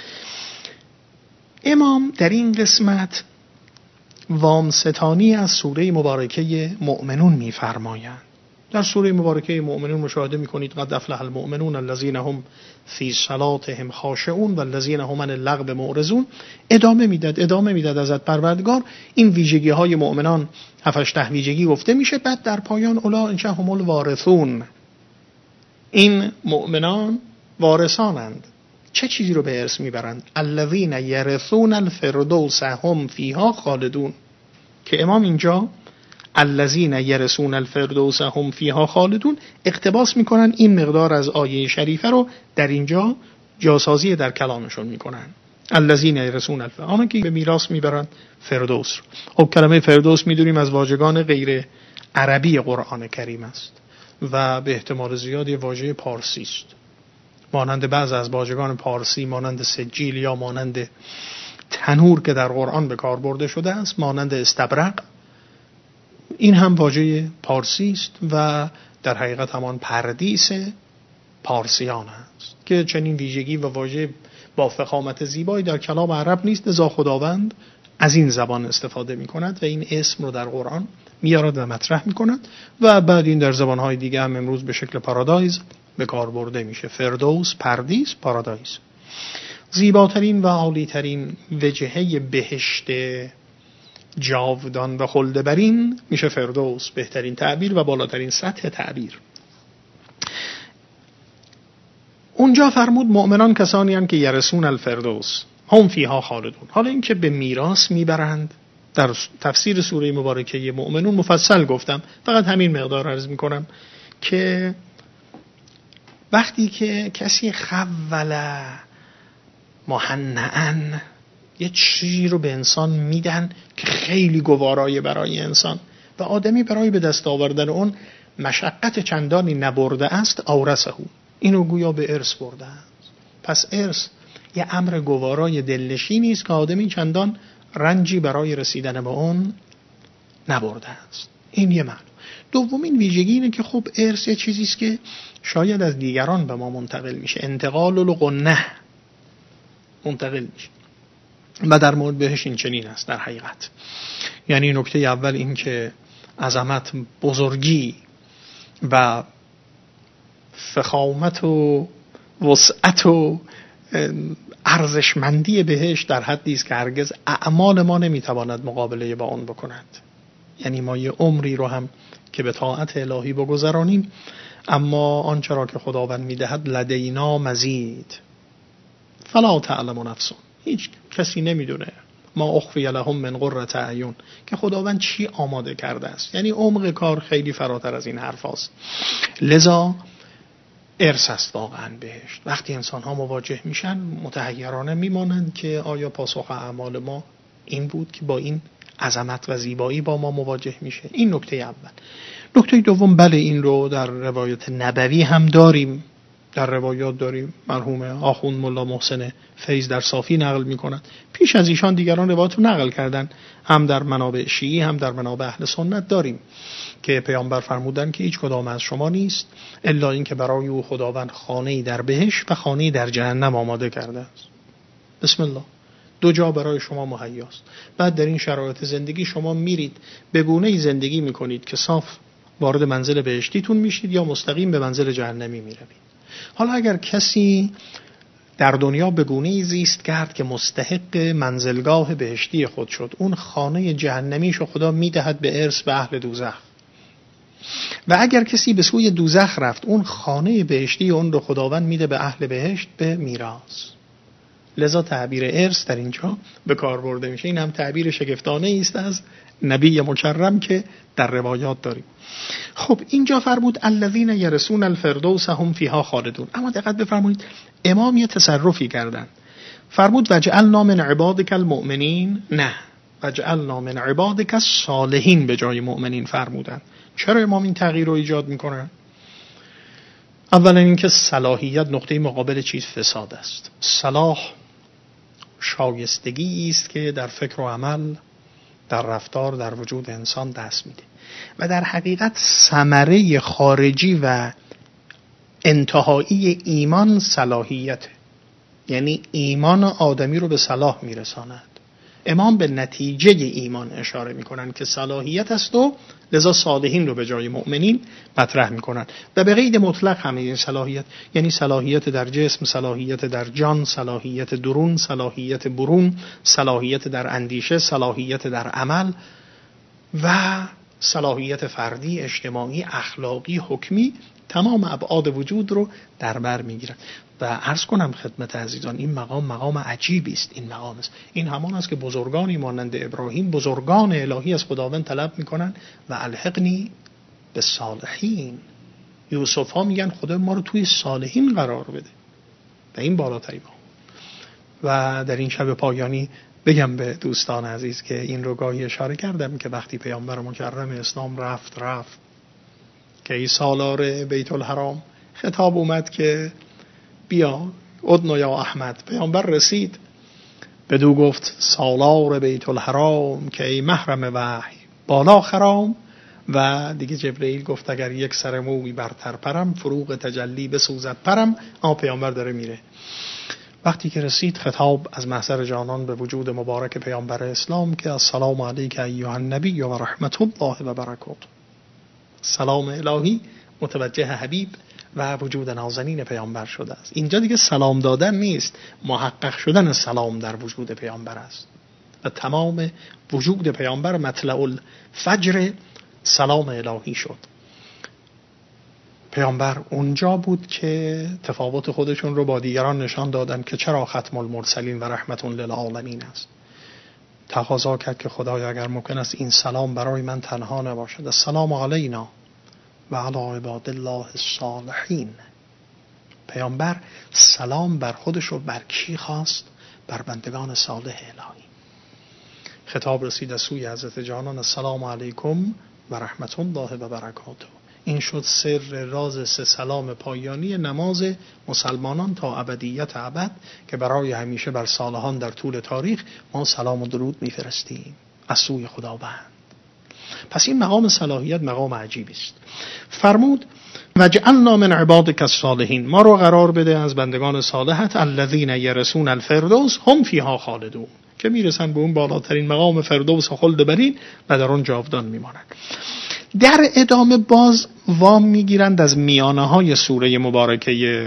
امام در این قسمت وامستانی از سوره مبارکه مؤمنون می‌فرمایند. در سوره مبارکه مؤمنون مشاهده می‌کنید قد افلح المؤمنون الذین هم فی صلاتهم خاشعون والذین هم عن اللغو معرضون. ادامه میداد حضرت پروردگار این ویژگی‌های مؤمنان 7-8 ویژگی گفته میشه، بعد در پایان اولئک هم الوارثون، این مؤمنان وارثانند. چه چیزی رو به ارث میبرند؟ الذین یرثون الفردوس هم فیها خالدون، که امام اینجا الذین یرثون الفردوس هم فیها خالدون اقتباس میکنن این مقدار از آیه شریفه رو در اینجا جاسازی در کلامشون میکنن. الذین یرثون الفردوس، آنها که به میراث میبرند فردوس. خب کلمه فردوس میدونیم از واژگان غیر عربی قرآن کریم است و به احتمال زیاد یه واژه پارسی است، مانند بعض از واژگان پارسی، مانند سجیل یا مانند تنور که در قرآن به کار برده شده است، مانند استبرق. این هم واژه پارسی است و در حقیقت همان پردیس پارسیان است که چنین ویژگی و واژه با فخامت زیبایی در کلام عرب نیست، لذا خداوند از این زبان استفاده می کند و این اسم رو در قرآن میارد و مطرح می کند و بعد این در زبانهای دیگه هم امروز به شکل پارادایز به کار برده میشه. فردوس، پردیس، پارادایز. زیباترین و عالیترین وجهه بهشت جاودان و خلد برین میشه فردوس، بهترین تعبیر و بالاترین سطح تعبیر. اونجا فرمود مؤمنان کسانی هستند که یرثون الفردوس هم فیها خالدون. حالا این که به میراث میبرند در تفسیر سوره مبارکه مؤمنون مفصل گفتم، فقط همین مقدار عرض میکنم که وقتی که کسی خوله مهنئن یه چیزی رو به انسان میدن که خیلی گوارای برای انسان و آدمی برای به دست آوردن اون مشقت چندانی نبرده است، اورثه، اینو گویا به ارث برده است. پس ارث یه امر گوارای دلنشینی است که آدمی چندان رنجی برای رسیدن به اون نبرده است. این یه معنی. دومین ویژگی اینه که خب ارث یه چیزی است که شاید از دیگران به ما منتقل میشه، انتقال القنه منتقل میشه و در مورد بهش این چنین است در حقیقت. یعنی نکته اول این که عظمت، بزرگی و فخامت و وسعت و ارزشمندی بهش در حدی است که هرگز اعمال ما نمیتواند مقابله با اون بکند. یعنی ما یه عمری رو هم که به طاعت الهی بگذرانیم، اما آنچه را که خداوند میدهد لدینا مزید فلا تعلم نفس، هیچ کسی نمیدونه ما اخفی لهم من قرة اعین، که خداوند چی آماده کرده است. یعنی عمق کار خیلی فراتر از این حرف هست. لذا ارث است واقعا بهشت. وقتی انسان ها مواجه میشن متحیرانه میمانند که آیا پاسخ اعمال ما این بود که با این عظمت و زیبایی با ما مواجه میشه. این نکته اول. نکته دوم، بله این رو در روایت نبوی هم داریم، در روایات داریم. مرحوم آخوند ملا محسن فیض در صافی نقل میکنند، پیش از ایشان دیگران روایت رو نقل کردن، هم در منابع شیعی هم در منابع اهل سنت داریم که پیامبر فرمودن که هیچ کدام از شما نیست الا این که برای او خداوند خانه‌ای در بهشت و خانه‌ای در جهنم آماده کرده است. بسم الله، دو جا برای شما مهیاست. بعد در این شرایط زندگی شما میرید به گونه‌ای زندگی میکنید که صاف وارد منزل بهشتیتون میشید یا مستقیم به منزل جهنمی میروید. حالا اگر کسی در دنیا به گونه‌ای زیست کرد که مستحق منزلگاه بهشتی خود شد، اون خانه جهنمیشو خدا میدهد به ارث به اهل دوزخ. و اگر کسی به سوی دوزخ رفت، اون خانه بهشتی اون رو خداوند میده به اهل بهشت به میراث. لذا تعبیر ارث در اینجا به کار برده میشه. این هم تعبیر شگفتانه است از نبی مکرم که در روایات داریم. خب اینجا فرمود الذین یرثون الفردوس هم فیها خالدون. اما دقت بفرمایید امام یه تصرفی کردن. فرمود وجعلنا من عبادک المؤمنین، نه وجعلنا من عبادک الصالحین به جای مؤمنین فرمودن. چرا امام این تغییر رو ایجاد میکنن؟ اولا اینکه صلاحیت نقطه مقابل چیز فساد است. صلاح شایستگی است که در فکر و عمل، در رفتار، در وجود انسان دست میده و در حقیقت ثمره خارجی و انتهایی ایمان صلاحیت، یعنی ایمان آدمی رو به صلاح میرساند. امام به نتیجه ایمان اشاره میکنن که صلاحیت است و لذا صالحین رو به جای مؤمنین مطرح میکنن و به قید مطلق همه این صلاحیت، یعنی صلاحیت در جسم، صلاحیت در جان، صلاحیت درون، صلاحیت برون، صلاحیت در اندیشه، صلاحیت در عمل و صلاحیت فردی، اجتماعی، اخلاقی، حکمی، تمام ابعاد وجود رو در بر میگیرن. و عرض کنم خدمت عزیزان این مقام عجیبی است. این مقام است، این همان است که بزرگانی مانند ابراهیم، بزرگان الهی از خداوند طلب میکنن و الحقنی بالصالحین. یوسف ها میگن خدا ما رو توی صالحین قرار بده و این بالاترین مقام. و در این شب پایانی بگم به دوستان عزیز که این رو گاهی اشاره کردم که وقتی پیامبر مکرم اسلام رفت که ای سالار بیت الحرام، خطاب اومد که بیا ادنو یا احمد. پیامبر رسید بدو گفت سالار بیت الحرام که ای محرم وحی بالا خرام. و دیگه جبرئیل گفت اگر یک سر موی برتر پرم فروغ تجلی بسوزد پرم. اما پیامبر داره میره. وقتی که رسید خطاب از محضر جانان به وجود مبارک پیامبر اسلام که السلام علیک ایها النبی و رحمت الله و برکاته. سلام الهی متوجه حبیب و وجود نازنین پیامبر شده است. اینجا دیگه سلام دادن نیست، محقق شدن سلام در وجود پیامبر است و تمام وجود پیامبر مطلع الفجر سلام الهی شد. پیامبر اونجا بود که تفاوت خودشون رو با دیگران نشان دادن که چرا ختم المرسلین و رحمت للعالمین است. تقاضا کرد که خدایا اگر ممکن است این سلام برای من تنها نباشد. السلام علینا و علی عباد الله الصالحین. پیامبر سلام بر خودش رو بر کی خواست؟ بر بندگان صالح الهی. خطاب رسید از سوی حضرت جانان السلام علیکم و رحمت الله و برکاته. این شد سر راز سه سلام پایانی نماز مسلمانان تا ابدیت ابد که برای همیشه بر صالحان در طول تاریخ ما سلام و درود میفرستیم از سوی خداوند. پس این مقام صلاحیت مقام عجیبی است. فرمود وجعلنا من عبادک الصالحین، ما رو قرار بده از بندگان صالحت الذین یرثون الفردوس هم فیها خالدون، که میرسن به اون بالاترین مقام فردوس خلد برین و در اون جاودان میمانند. در ادامه باز وام میگیرند از میانه های سوره مبارکه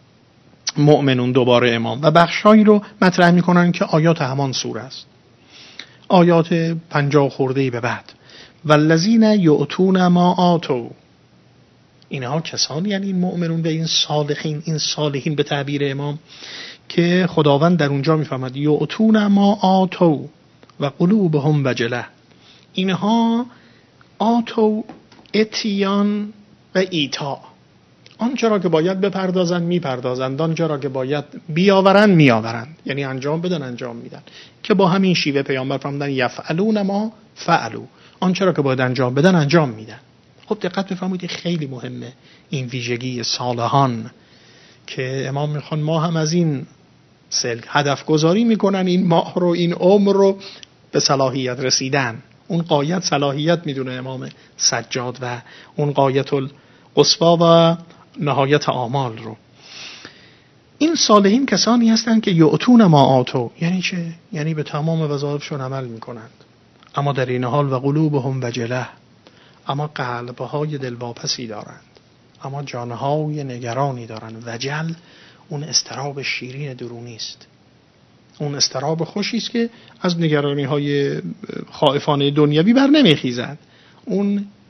مؤمنون دوباره امام و بخشایی رو مطرح میکنن که آیات همان سوره است، آیات 50 خورده‌ای به بعد. والذین یؤتون ما آتوا، اینها کسانی یعنی این مؤمنون به این صالحین به تعبیر امام که خداوند در اونجا میفهمد یؤتون ما آتوا و قلوبهم وجله. اینها آتو اتیان و ایتا، آنچه را که باید بپردازند میپردازند، آنچه را که باید بیاورند میآورند، یعنی انجام بدن انجام میدن، که با همین شیوه پیامبر فرمودن یفعلون ما فعلوا، آنچه را که باید انجام بدن انجام میدن. خب دقت بفرمایید خیلی مهمه این ویژگی صالحان که امام میخوان ما هم از این سلک هدف گذاری میکنن، این ماه رو این عمر رو به صلاحیت رسیدن. اون قایت صلاحیت میدونه امام سجاد و اون قایت القصوا و نهایت آمال رو. این صالحین کسانی هستند که یؤتون ما آتوا، یعنی چه؟ یعنی به تمام وظایفشون عمل میکنند، اما در این حال و قلوبهم وجله، اما قلبهای دلواپسی دارند، اما جانهای نگرانی دارند. وجل اون استراب شیرین درونی است، اون استراب خوشی است که از نگرانی های خائفانه دنیوی بر نمیخیزد. اون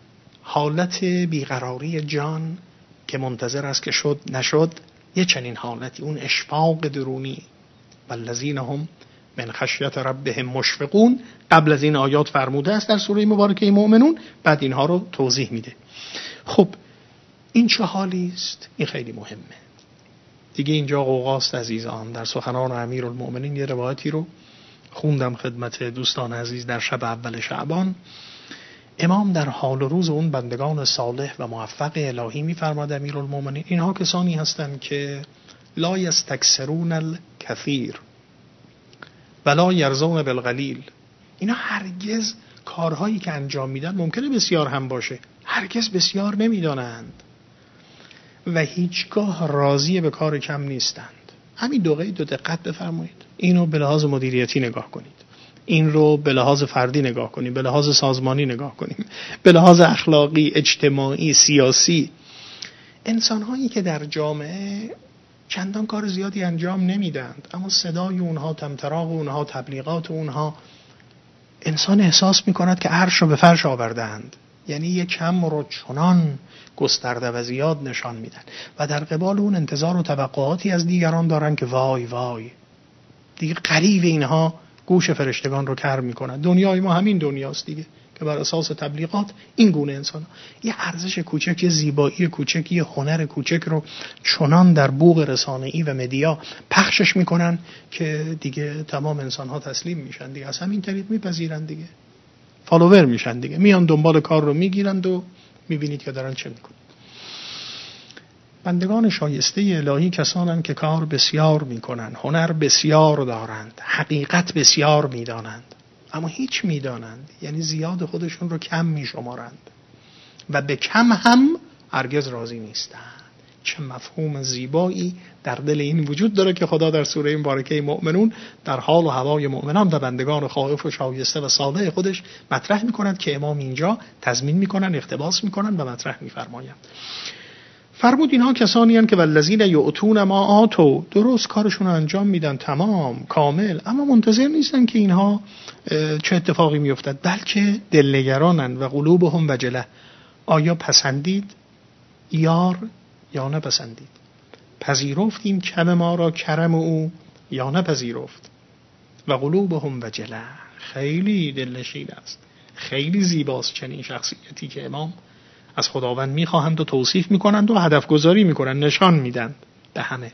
حالت بیقراری جان که منتظر است که شد نشد، یه چنین حالتی، اون اشفاق درونی. والذین هم من خشیت ربهم مشفقون، قبل از این آیات فرموده است در سوره مبارکه مؤمنون، بعد اینها رو توضیح میده. خب این چه حالی است؟ این خیلی مهمه دیگه. اینجا قوقاست عزیزان. در سخنان امیرالمؤمنین یه روایتی رو خوندم خدمت دوستان عزیز در شب اول شعبان. امام در حال و روز اون بندگان صالح و موفق الهی می‌فرماد امیرالمؤمنین اینها کسانی هستند که لا یستکثرون الکثیر ولا یرضون بالقلیل. اینا هرگز کارهایی که انجام میدن ممکنه بسیار هم باشه، هرگز بسیار نمیدانند و هیچگاه راضی به کار کم نیستند. همین دو قید دقت بفرمایید. اینو به لحاظ مدیریتی نگاه کنید، این رو به لحاظ فردی نگاه کنیم، به لحاظ سازمانی نگاه کنیم، به لحاظ اخلاقی، اجتماعی، سیاسی. انسان‌هایی که در جامعه چندان کار زیادی انجام نمیدند اما صدای اونها، طمطراق اونها، تبلیغات اونها، انسان احساس میکند که عرش رو به فرش آوردند. یعنی یک کم رو چنان گسترده و زیاد نشان میدن و در قبال اون انتظار و توقعاتی از دیگران دارن که وای وای دیگه قریب اینها گوش فرشتگان رو کر میکنن. دنیای ما همین دنیاست دیگه که بر اساس تبلیغات این گونه انسان یه ارزش کوچک، یه زیبایی کوچک، یه هنر کوچک رو چنان در بوق رسانه‌ای و مدیا پخشش میکنن که دیگه تمام انسان‌ها تسلیم میشن دیگه، از همین طریق میپذیرن دیگه، فالوور میشن دیگه، میان دنبال کار رو میگیرند و میبینید که دارن چه میکنن. بندگان شایسته الهی کسانند که کار بسیار میکنن، هنر بسیار دارند، حقیقت بسیار میدانند اما هیچ میدانند، یعنی زیاد خودشون رو کم میشمارند و به کم هم هرگز راضی نیستند. چه مفهوم زیبایی در دل این وجود داره که خدا در سوره مبارکه مؤمنون در حال و هوای مؤمنان و بندگان خائف و شایسته و صالح خودش مطرح میکنند که امام اینجا تضمین میکنن، اقتباس میکنن و مطرح میفرمایند. فرمود اینها کسانی هستند که والذین یؤتون ما آتوا، درست کارشون رو انجام میدن تمام کامل اما منتظر نیستن که اینها چه اتفاقی میافتد، بلکه دلنگرانند و قلوبهم وجله. آیا پسندید یار یا نپسندید؟ پذیرفتیم کم ما را کرم او یا نپذیرفت؟ و قلوبهم وجله، خیلی دلنشین است، خیلی زیباست چنین شخصیتی که امام از خداوند میخواهند و توصیف میکنند و هدف گذاری میکنند، نشان میدن به همه.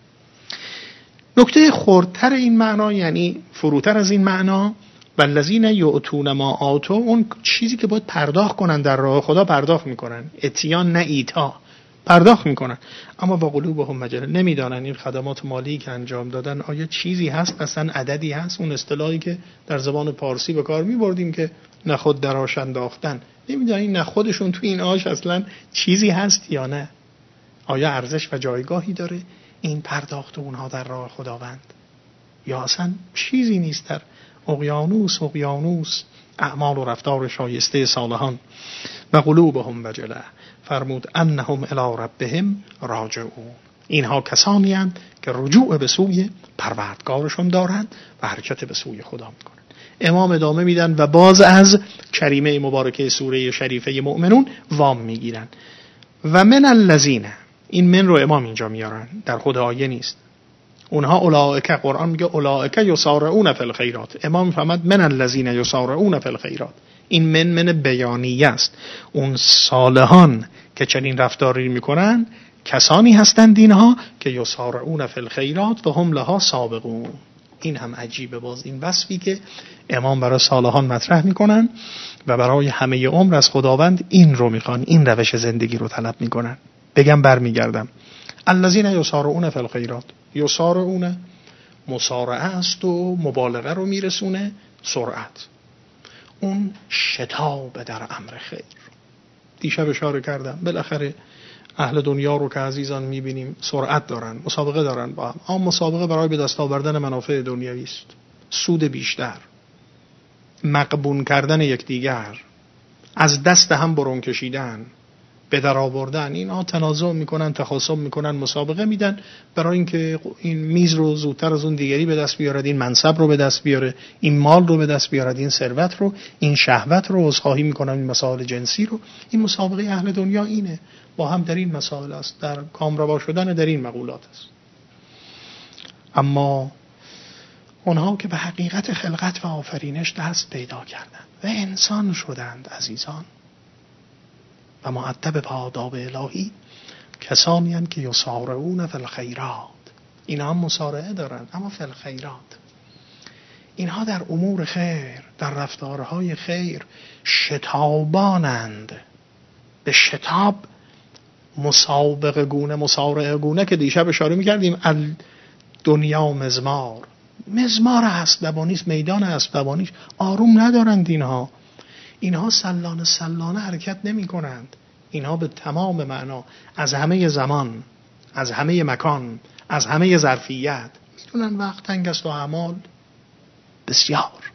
نکته خردتر این معنا، یعنی فروتر از این معنا، والذین یؤتون ما آتوا، اون چیزی که باید پرداخت کنن در راه خدا پرداخت میکنن، اتیان نه ایتا، پرداخت میکنن اما با قلوبهم وجله، نمیدانن این خدمات مالی که انجام دادن آیا چیزی هست، اصلا عددی هست، اون اصطلاحی که در زبان پارسی به کار میبردیم که نخود در آش انداختن، نمیدونن این نخودشون تو این آش اصلا چیزی هست یا نه، آیا ارزش و جایگاهی داره این پرداخت اونها در راه خداوند یا اصلا چیزی نیست در اقیانوس اعمال و رفتار شایسته صالحان. و قلوبهم وجله، فرمود انهم الی ربهم راجعون، اینها کسانی هستند که رجوع به سوی پروردگارشون دارند و حرکت به سوی خدا میکنند. امام ادامه میدن و باز از کریمه مبارکه سوره شریفه مؤمنون وام میگیرن. و من الذین، این من رو امام اینجا میارن، در خود آیه نیست. اونها اولئک، قرآن میگه اولئک یسارعون فی الخیرات، امام میفهمد من الذین یسارعون فی الخیرات، این من بیانیه است. اون صالحان که چنین رفتاری میکنن کسانی هستند اینها که یسارعون فی الخیرات و هم لها سابقون. این هم عجیبه، باز این وصفی که امام برای صالحان مطرح میکنن و برای همه عمر از خداوند این رو میخوان، این روش زندگی رو طلب میکنن. بگم برمیگردم، الذین یسارعون فی الخیرات، یسارعون مسارعه است و مبالغه رو میرسونه، سرعت، اون شتاب در امر خیر. دیشب اشاره کردم بالاخره اهل دنیا رو که عزیزان میبینیم سرعت دارن، مسابقه دارن با هم، اما مسابقه برای به دست آوردن منافع دنیوی است، سود بیشتر، مغبون کردن یکدیگر، از دست هم برون کشیدن، به در آوردن، اینها تنازع میکنن، تخاصم میکنن، مسابقه میدن برای اینکه این میز رو زودتر از اون دیگری به دست بیارد، این منصب رو به دست بیاره، این مال رو به دست بیارد، این ثروت رو، این شهوت رو، عذرخواهی میکنن این مسائل جنسی رو. این مسابقه اهل دنیا اینه، با هم در این مسائل است، در کامروا شدن در این مقولات است. اما اونها که به حقیقت خلقت و آفرینش دست پیدا کردند و انسان شدند عزیزان و مؤدب به آداب الهی، کسانی هستند که یسارعون فی الخیرات، اینها هم مسارعه دارند اما فی الخیرات، اینها در امور خیر، در رفتارهای خیر شتابانند، به شتاب مسابقه گونه، مسارعه گونه که دیشب اشاره می‌کردیم دنیا مزمار اسبدوانی است، میدان اسبدوانی است، آروم ندارند اینها سلانه حرکت نمی کنند. اینها به تمام معنا از همه زمان، از همه مکان، از همه ظرفیت میدونن وقت تنگ است و اعمال بسیار،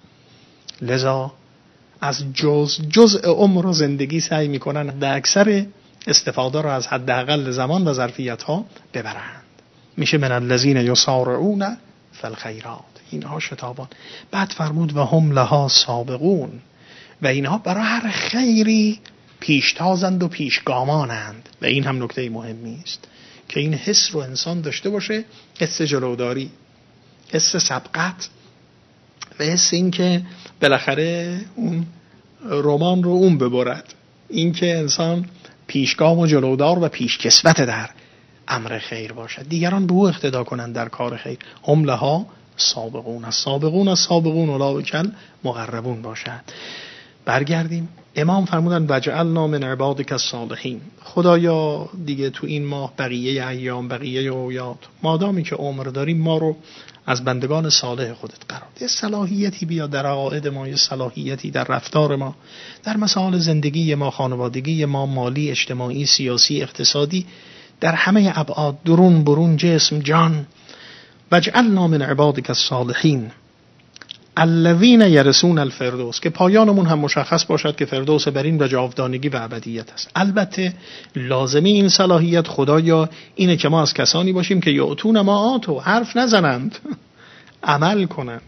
لذا از جزء عمر و زندگی سعی میکنن در اکثر استفاده را از حداقل زمان و ظرفیت ها ببرند. میشه من الذین یسارعون فی الخیرات، اینها شتابان. بعد فرمود و هم لها سابقون، و اینها برای هر خیری پیشتازند و پیشگامانند. و این هم نکته مهمی است که این حس رو انسان داشته باشه، حس جلوداری، حس سبقت و حس این که بالاخره اون رمان رو اون ببرد، این که انسان پیشگام و جلودار و پیشکسوت در امر خیر باشد، دیگران به او اقتدا کنند در کار خیر. هم لها سابقون، از سابقون اولئک المقربون باشد. برگردیم. امام فرمودن وجعلنا من عبادک الصالحین، خدایا دیگه تو این ماه بقیه ایام، بقیه اوقات، مادامی که عمر داریم، ما رو از بندگان صالح خودت قرار ده. صلاحیتی بیا در عقاید ما، یه صلاحیتی در رفتار ما، در مسائل زندگی ما، خانوادگی ما، مالی، اجتماعی، سیاسی، اقتصادی، در همه ابعاد، درون برون، جسم جان. وجعلنا من عبادک الصالحین الذین یرثون الفردوس، که پایانمون هم مشخص باشد که فردوس برین و جاودانگی و ابدیت است. البته لازمی این صلاحیت خدایا اینه که ما از کسانی باشیم که یعطون ما آتو، حرف نزنند، عمل کنند،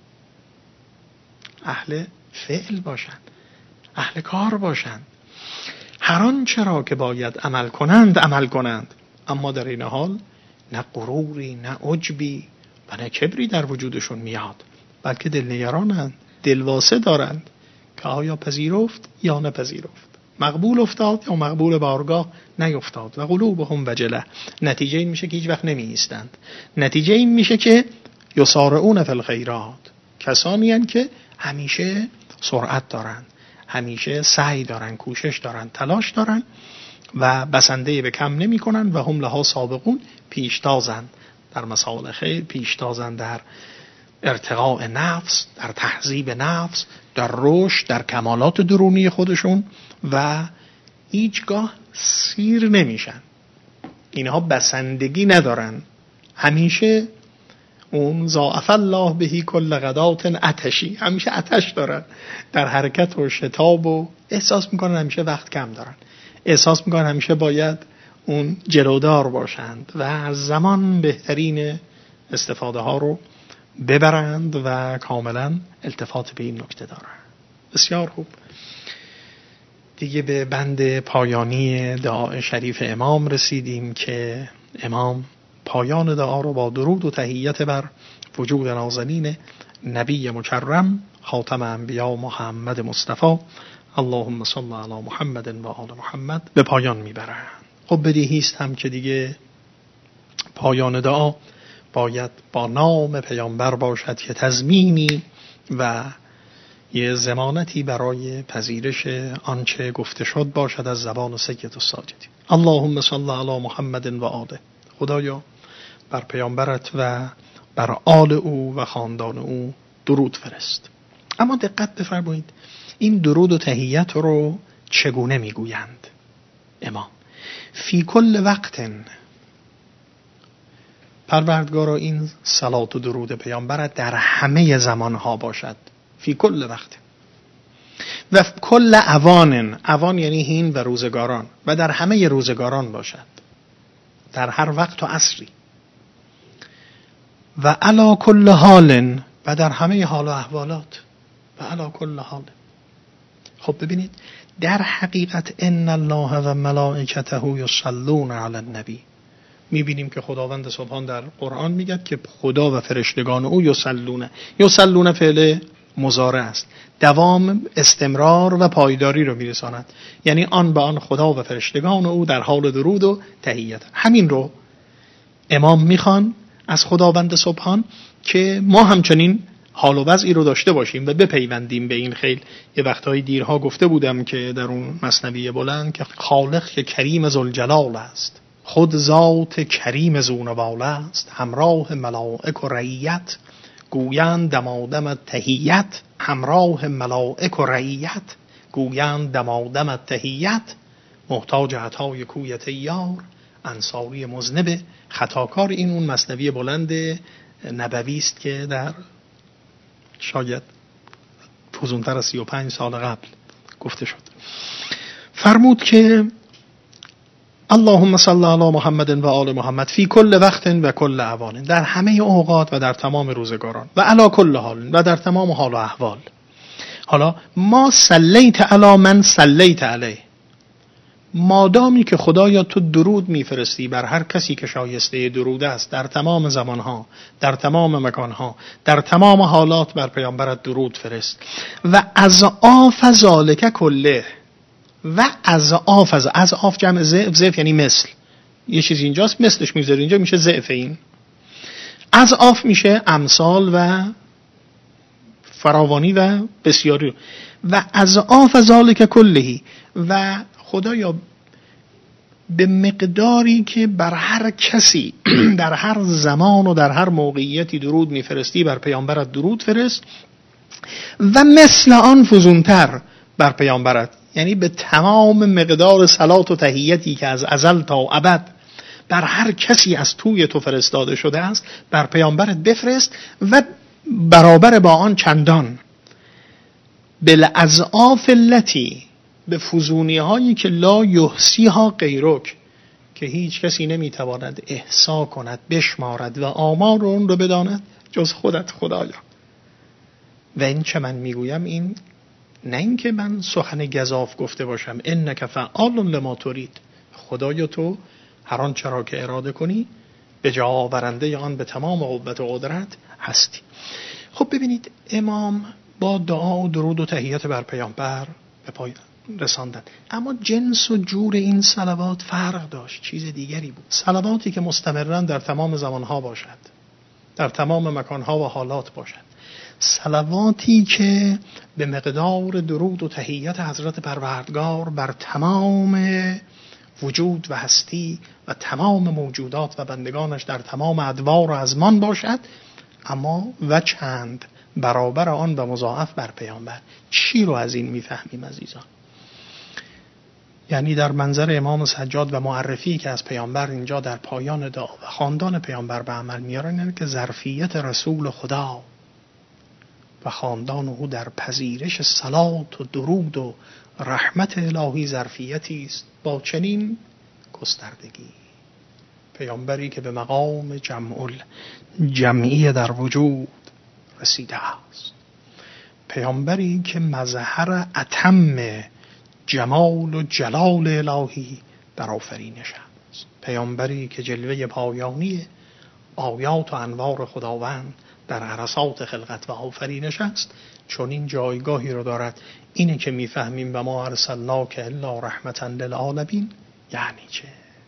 اهل فعل باشند، اهل کار باشند، هر آنچه را که باید عمل کنند، اما در این حال نه غروری، نه عجبی و نه کبری در وجودشون میاد، بلکه دلنگرانند، دلواسه دارند که آیا پذیرفت یا نپذیرفت، مقبول افتاد یا مقبول بارگاه نیفتاد. و قلوبهم وجله، نتیجه این میشه که هیچ وقت نمی ایستند. نتیجه این میشه که یسارعون فی الخیرات، کسانی هستند که همیشه سرعت دارند، همیشه سعی دارند، کوشش دارند، تلاش دارند و بسنده به کم نمی کنند. و هم لها سابقون، پیشتازند در مسائل خیر، پیشتازند در ارتقاء نفس، در تهذیب نفس، در رشد، در کمالات درونی خودشون و هیچگاه سیر نمیشن. اینها بسندگی ندارن، همیشه اون ضاعف الله بهی کل غدات عطشی، همیشه عطش دارن، در حرکت و شتاب و احساس میکنن همیشه وقت کم دارن، احساس میکنن همیشه باید اون جلودار باشند و از زمان بهترین استفاده ها رو ببرند و کاملا التفات به این نکته دارند. بسیار خوب، دیگه به بند پایانی دعای شریف امام رسیدیم که امام پایان دعا رو با درود و تحیت بر وجود نازنین نبی مکرم خاتم انبیا محمد مصطفی اللهم صل علی محمد و آل محمد به پایان میبرند. خب بدیهی است هم که دیگه پایان دعا باید با نام پیامبر باشد که تضمینی و یه ضمانتی برای پذیرش آنچه گفته شد باشد از زبان سید الساجدین. اللهم صل علی محمد و آله، خدایا بر پیامبرت و بر آل او و خاندان او درود فرست. اما دقت بفرمایید این درود و تحیت رو چگونه میگویند امام؟ فی کل وقت، پروردگارا این صلات و درود پیامبرت در همه زمانها باشد، فی کل وقت. و کل اوان یعنی هین و روزگاران، و در همه روزگاران باشد، در هر وقت و عصری، و علی کل حال، و در همه حال و احوالات، و علی کل حال. خب ببینید در حقیقت ان الله و ملائکته یصلون علی النبی، میبینیم که خداوند سبحان در قرآن میگه که خدا و فرشتگان او یصلون فعل مضارع است، دوام، استمرار و پایداری رو میرساند، یعنی آن به آن خدا و فرشتگان او در حال درود و تحیت. همین رو امام میخوان از خداوند سبحان که ما همچنین حال و وضعی رو داشته باشیم و بپیوندیم به این. خیل یه وقتهای دیرها گفته بودم که در اون مثنوی بلند که خالق که کریم ذوالجلال است، خود ذات کریم ذونوال است، همراه ملائک و رعیت گویند دمادم تحیت، همراه ملائک و رعیت گویند دمادم تحیت، محتاج عطای کویت یار، انصاری مذنب خطاکار. این اون مثنوی بلند نبوی است که در شاید فزونتر از 35 سال قبل گفته شد. فرمود که اللهم صل علی محمد و آل محمد فی کل وقت و کل اوان، در همه اوقات و در تمام روزگاران، و علی کل حال، و در تمام حال و احوال. حالا ما صلیت علی من صلیت علیه، مادامی که خدایا تو درود میفرستی بر هر کسی که شایسته درود است، در تمام زمانها، در تمام مکانها، در تمام حالات بر پیامبرت درود فرست. و اضعاف ذالک کله، و اضعاف جمع ضعف یعنی مثل، یه چیز اینجاست مثلش میذاره اینجا میشه ضعف. این اضعاف میشه امثال و فراوانی و بسیاری. و اضعاف ذالک کلهی، و خدایا به مقداری که بر هر کسی در هر زمان و در هر موقعیتی درود میفرستی بر پیامبرت درود فرست، و مثل آن فزونتر بر پیامبرت، یعنی به تمام مقدار صلات و تحیتی که از ازل تا ابد بر هر کسی از توی تو فرستاده شده است بر پیامبرت بفرست، و برابر با آن چندان، بالاضعاف التي، به فزونی هایی که لا یحصیها غیرک، که هیچ کسی نمیتواند احصا کند، بشمارد و آمار اون رو بداند جز خودت خدایا. و این چه من میگویم، این نه اینکه من سخن گزاف گفته باشم، انک فعال لما ترید، خدایا تو هر آنچه را که اراده کنی به جا آورنده آن به تمام قوت و قدرت هستی. خب ببینید امام با دعا و درود و تحیت بر پیامبر به پایان رساندن، اما جنس و جور این صلوات فرق داشت، چیز دیگری بود. صلواتی که مستمرن در تمام زمانها باشد، در تمام مکانها و حالات باشد، صلواتی که به مقدار درود و تحیت حضرت پروردگار بر تمام وجود و هستی و تمام موجودات و بندگانش در تمام ادوار و ازمان باشد، اما و چند برابر آن و مضاعف بر پیامبر. چی رو از این میفهمیم عزیزان؟ یعنی در منظر امام سجاد و معرفی که از پیامبر اینجا در پایان دعا و خاندان پیامبر به عمل میارن، یعنی که ظرفیت رسول خدا و خاندان او در پذیرش صلات و درود و رحمت الهی ظرفیتی است با چنین گستردگی. پیامبری که به مقام جمعی در وجود رسیده است، پیامبری که مظهر اتم جمال و جلال الهی در آفرینش است، پیامبری که جلوه پایانی آیات و انوار خداوند در عرصات خلقت و آفرینش است. چون این جایگاهی رو دارد. اینه که میفهمیم و ما ارسلناک الا رحمتا للعالمین. یعنی چه؟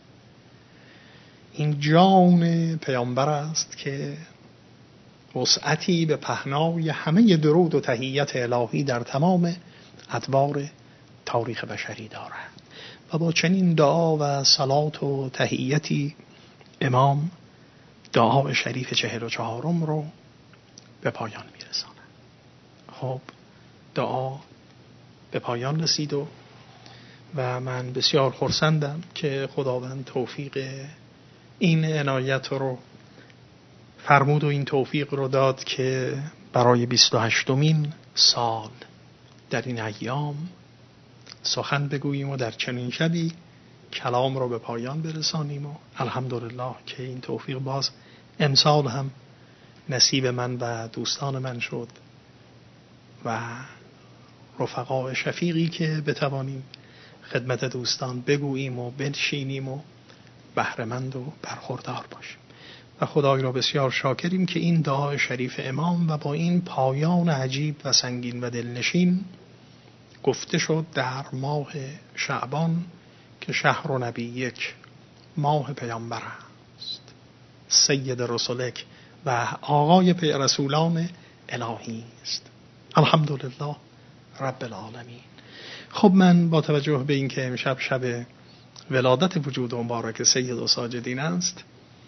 این جان پیامبر است که وسعتی به پهنای همه درود و تحیت الهی در تمام ادوار تاریخ بشری دارد. و با چنین دعا و صلات و تحیتی امام دعا شریف 44 رو به پایان میرساند. خب دعا به پایان رسید و من بسیار خرسندم که خداوند توفیق این عنایت رو فرمود و این توفیق رو داد که برای 28مین سال در این ایام سخن بگوییم و در چنین شبی کلام رو به پایان برسانیم و الحمدلله که این توفیق باز امسال هم نصیب من و دوستان من شد و رفقا شفیقی که بتوانیم خدمت دوستان بگوییم و بنشینیم و بهره‌مند و برخوردار باشیم و خدای را بسیار شاکریم که این دعای شریف امام و با این پایان عجیب و سنگین و دلنشین گفته شد در ماه شعبان که شهر و نبیک، ماه پیامبر است، سید رسولک و آقای رسولان الهی است. الحمدلله رب العالمین. خب من با توجه به این که امشب شب ولادت وجود مبارک سید و ساجدین است،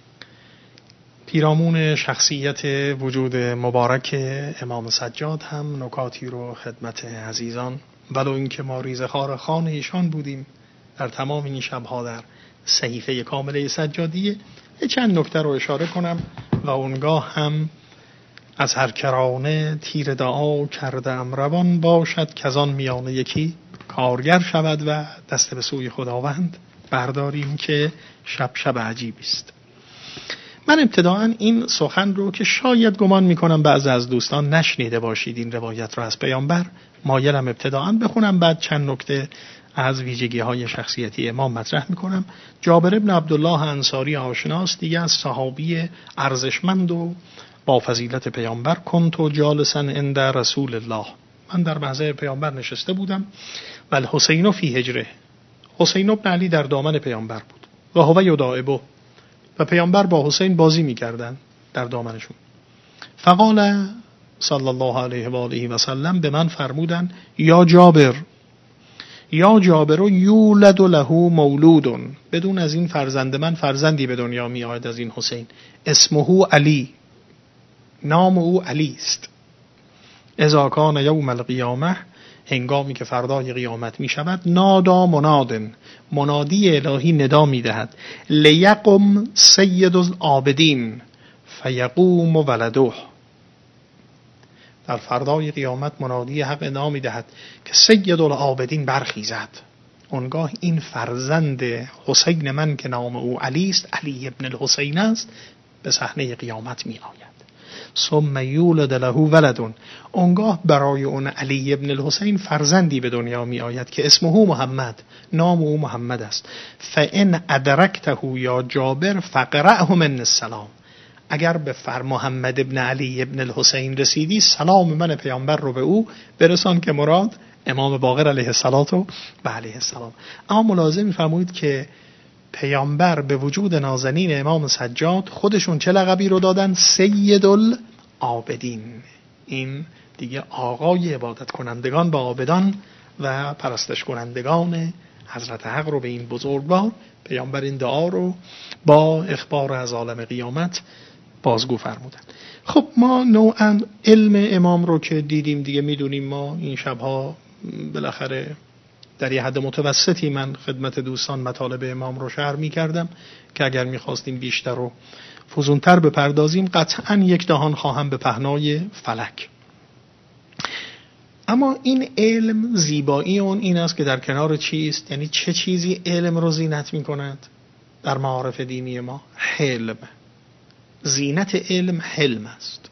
پیرامون شخصیت وجود مبارک امام سجاد هم نکاتی رو خدمت عزیزان، ولو اینکه ما ریزخوار خوان ایشان بودیم در تمام این شبها در صحیفه کامله سجادیه، چند نکته رو اشاره کنم و اونگاه هم از هر کرانه تیر دعا کردم روان باشد که از آن میانه یکی کارگر شود و دست به سوی خداوند برداریم که شب عجیبی است. من ابتداعا این سخن رو که شاید گمان میکنم بعضی از دوستان نشنیده باشید این روایت رو از پیامبر، مایلم ابتداعا بخونم، بعد چند نکته از ویژگی های شخصیتی امام مطرح میکنم. جابر ابن عبدالله انصاری آشناست، دیگه از صحابی ارزشمند و با فضیلت پیامبر. کنت جالسا عند رسول الله، من در محضر پیامبر نشسته بودم و الحسین فی حجره، حسین ابن علی در دامن پیامبر بود و هو یداعبه، و پیامبر با حسین بازی میکردن در دامنشون. فقال صلی الله علیه و آله و سلم، به من فرمودن یا جابر یولد له مولود، بدون از این فرزند من فرزندی به دنیا می آید از این حسین، اسمه علی، نام او علی است. اذا کان یوم القیامه، هنگامی که فردای قیامت می شود، نادا منادن، منادی الهی ندا می دهد، لیقم سید العابدین فیقوم ولده، در فردای قیامت منادی حق ندا می دهد که سید العابدین برخیزد. اونگاه این فرزند حسین من که نام او علی است، علی ابن الحسین است، به صحنه قیامت می آید. ثم یولد له ولد، اونگاه برای اون علی ابن الحسین فرزندی به دنیا می آید که اسمه محمد، نام او محمد است. فان ادرکته یا جابر فقرأه من السلام، اگر به محمد ابن علی ابن الحسین رسیدی سلام من پیامبر رو به او برسان که مراد امام باقر علیه الصلاة و علیه السلام. اما ملاحظه می‌فرمایید که پیامبر به وجود نازنین امام سجاد خودشون چه لقبی رو دادن؟ سید العابدین. این دیگه آقای عبادت کنندگان با عابدان و پرستش کنندگان حضرت حق رو به این بزرگوار پیامبر این دعا رو با اخبار از عالم قیامت بازگو فرمودن. خب ما نوعا علم امام رو که دیدیم دیگه میدونیم. ما این شبها بالاخره در یه حد متوسطی من خدمت دوستان مطالب امام رو شرح می کردم که اگر می خواستیم بیشتر و فزونتر بپردازیم قطعا یک دهان خواهم به پهنای فلک. اما این علم زیبایی اون این است که در کنار چیست، یعنی چه چیزی علم رو زینت می کند در معارف دینی ما؟ حلم. زینت علم حلم است.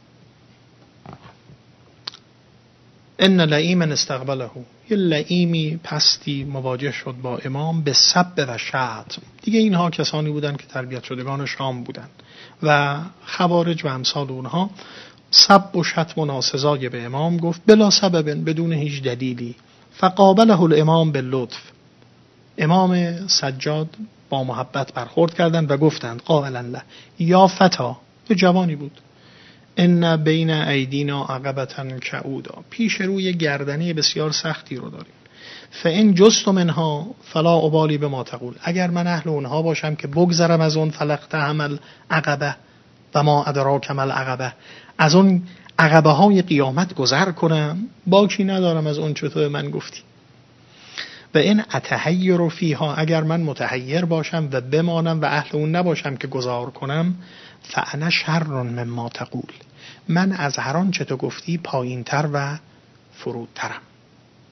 ان لئیما استقبله، یه لئیمی پستی مواجه شد با امام به سب و شتم. دیگه اینها کسانی بودند که تربیت شدگان شام بودند و خوارج و امثال اونها. سب و شتم و ناسزای به امام گفت بلا سبب، بدون هیچ دلیلی. فقابله الامام باللطف، امام سجاد با محبت برخورد کردند و گفتند قائلا له یا فتا، یه جوانی بود، ان بین ایدینا عقبة کعودا، پیش روی گردنی بسیار سختی رو داریم. فان جست منها فلا ابالی بما تقول، اگر من اهل اونها باشم که بگذرم از اون فلقتهم العقبه و ما ادراک ما العقبه، از اون عقبه های قیامت گذر کنم، باکی ندارم از اون چطور من گفتی. و این اتحیر فیها، اگر من متحیر باشم و بمانم و اهل اون نباشم که گذار کنم، فانا شر مما تقول، من از هر آنچه تو گفتی پایینتر و فرودترم.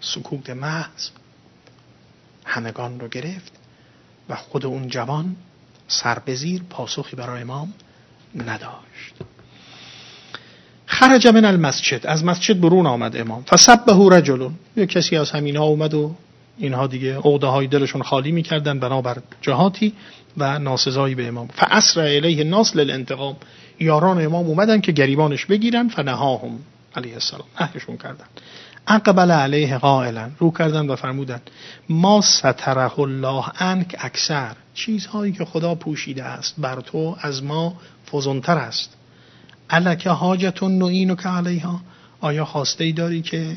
سکوت محض همگان رو گرفت و خود اون جوان سر به زیر پاسخی برای امام نداشت. خرج من المسجد، از مسجد برون آمد امام. فسبه رجل، یک کسی از همینا اومد و اینها دیگه عقده‌های دلشون خالی می‌کردن بنابر جهاتی و ناسزایی به امام. فاسرع الیه الناس للانتقام، یاران امام اومدن که گریبانش بگیرن. فنهاهم علیه السلام، نهیشون کردن. اقبل علیه قائلا، رو کردن و فرمودن ما ستره الله عنک اکثر، چیزهایی که خدا پوشیده است بر تو از ما فزونتر است. الک حاجت نعینک علیها، آیا خواسته ای داری که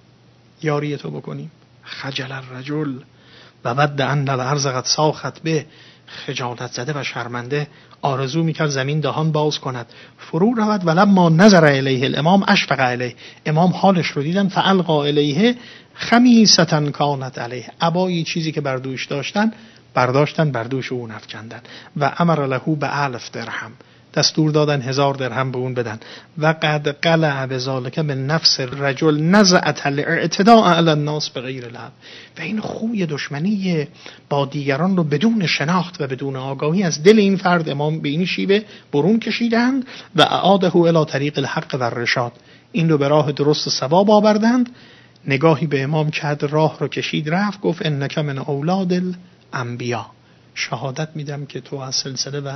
یاری تو بکنیم؟ خجل الرجل و ود ان الارض قد ساخت به، خجالت زده و شرمنده آرزو میکرد زمین دهان باز کند. فرو رود. ولما نظر الیه الامام اشفق الیه، امام حالش رو دیدن. فالقا الیه خمیسة کانت علیه، عبایی چیزی که بر دوش داشتن برداشتن بر دوش اون افکندن. و امر له ب1000 درهم، دستور دادن 1000 درهم به اون بدن. و قد قلع بذالک من نفس الرجل نزعت الاعتداء علی الناس بغیر لعب، و این خوی دشمنی با دیگران رو بدون شناخت و بدون آگاهی از دل این فرد امام به این شیوه برون کشیدند. و اعاده الی طریق الحق و الرشاد، این رو به راه درست و صواب آوردند. نگاهی به امام کرد، راه رو کشید رفت. گفت انک من اولاد الانبیا، شهادت میدم که تو از سلسله و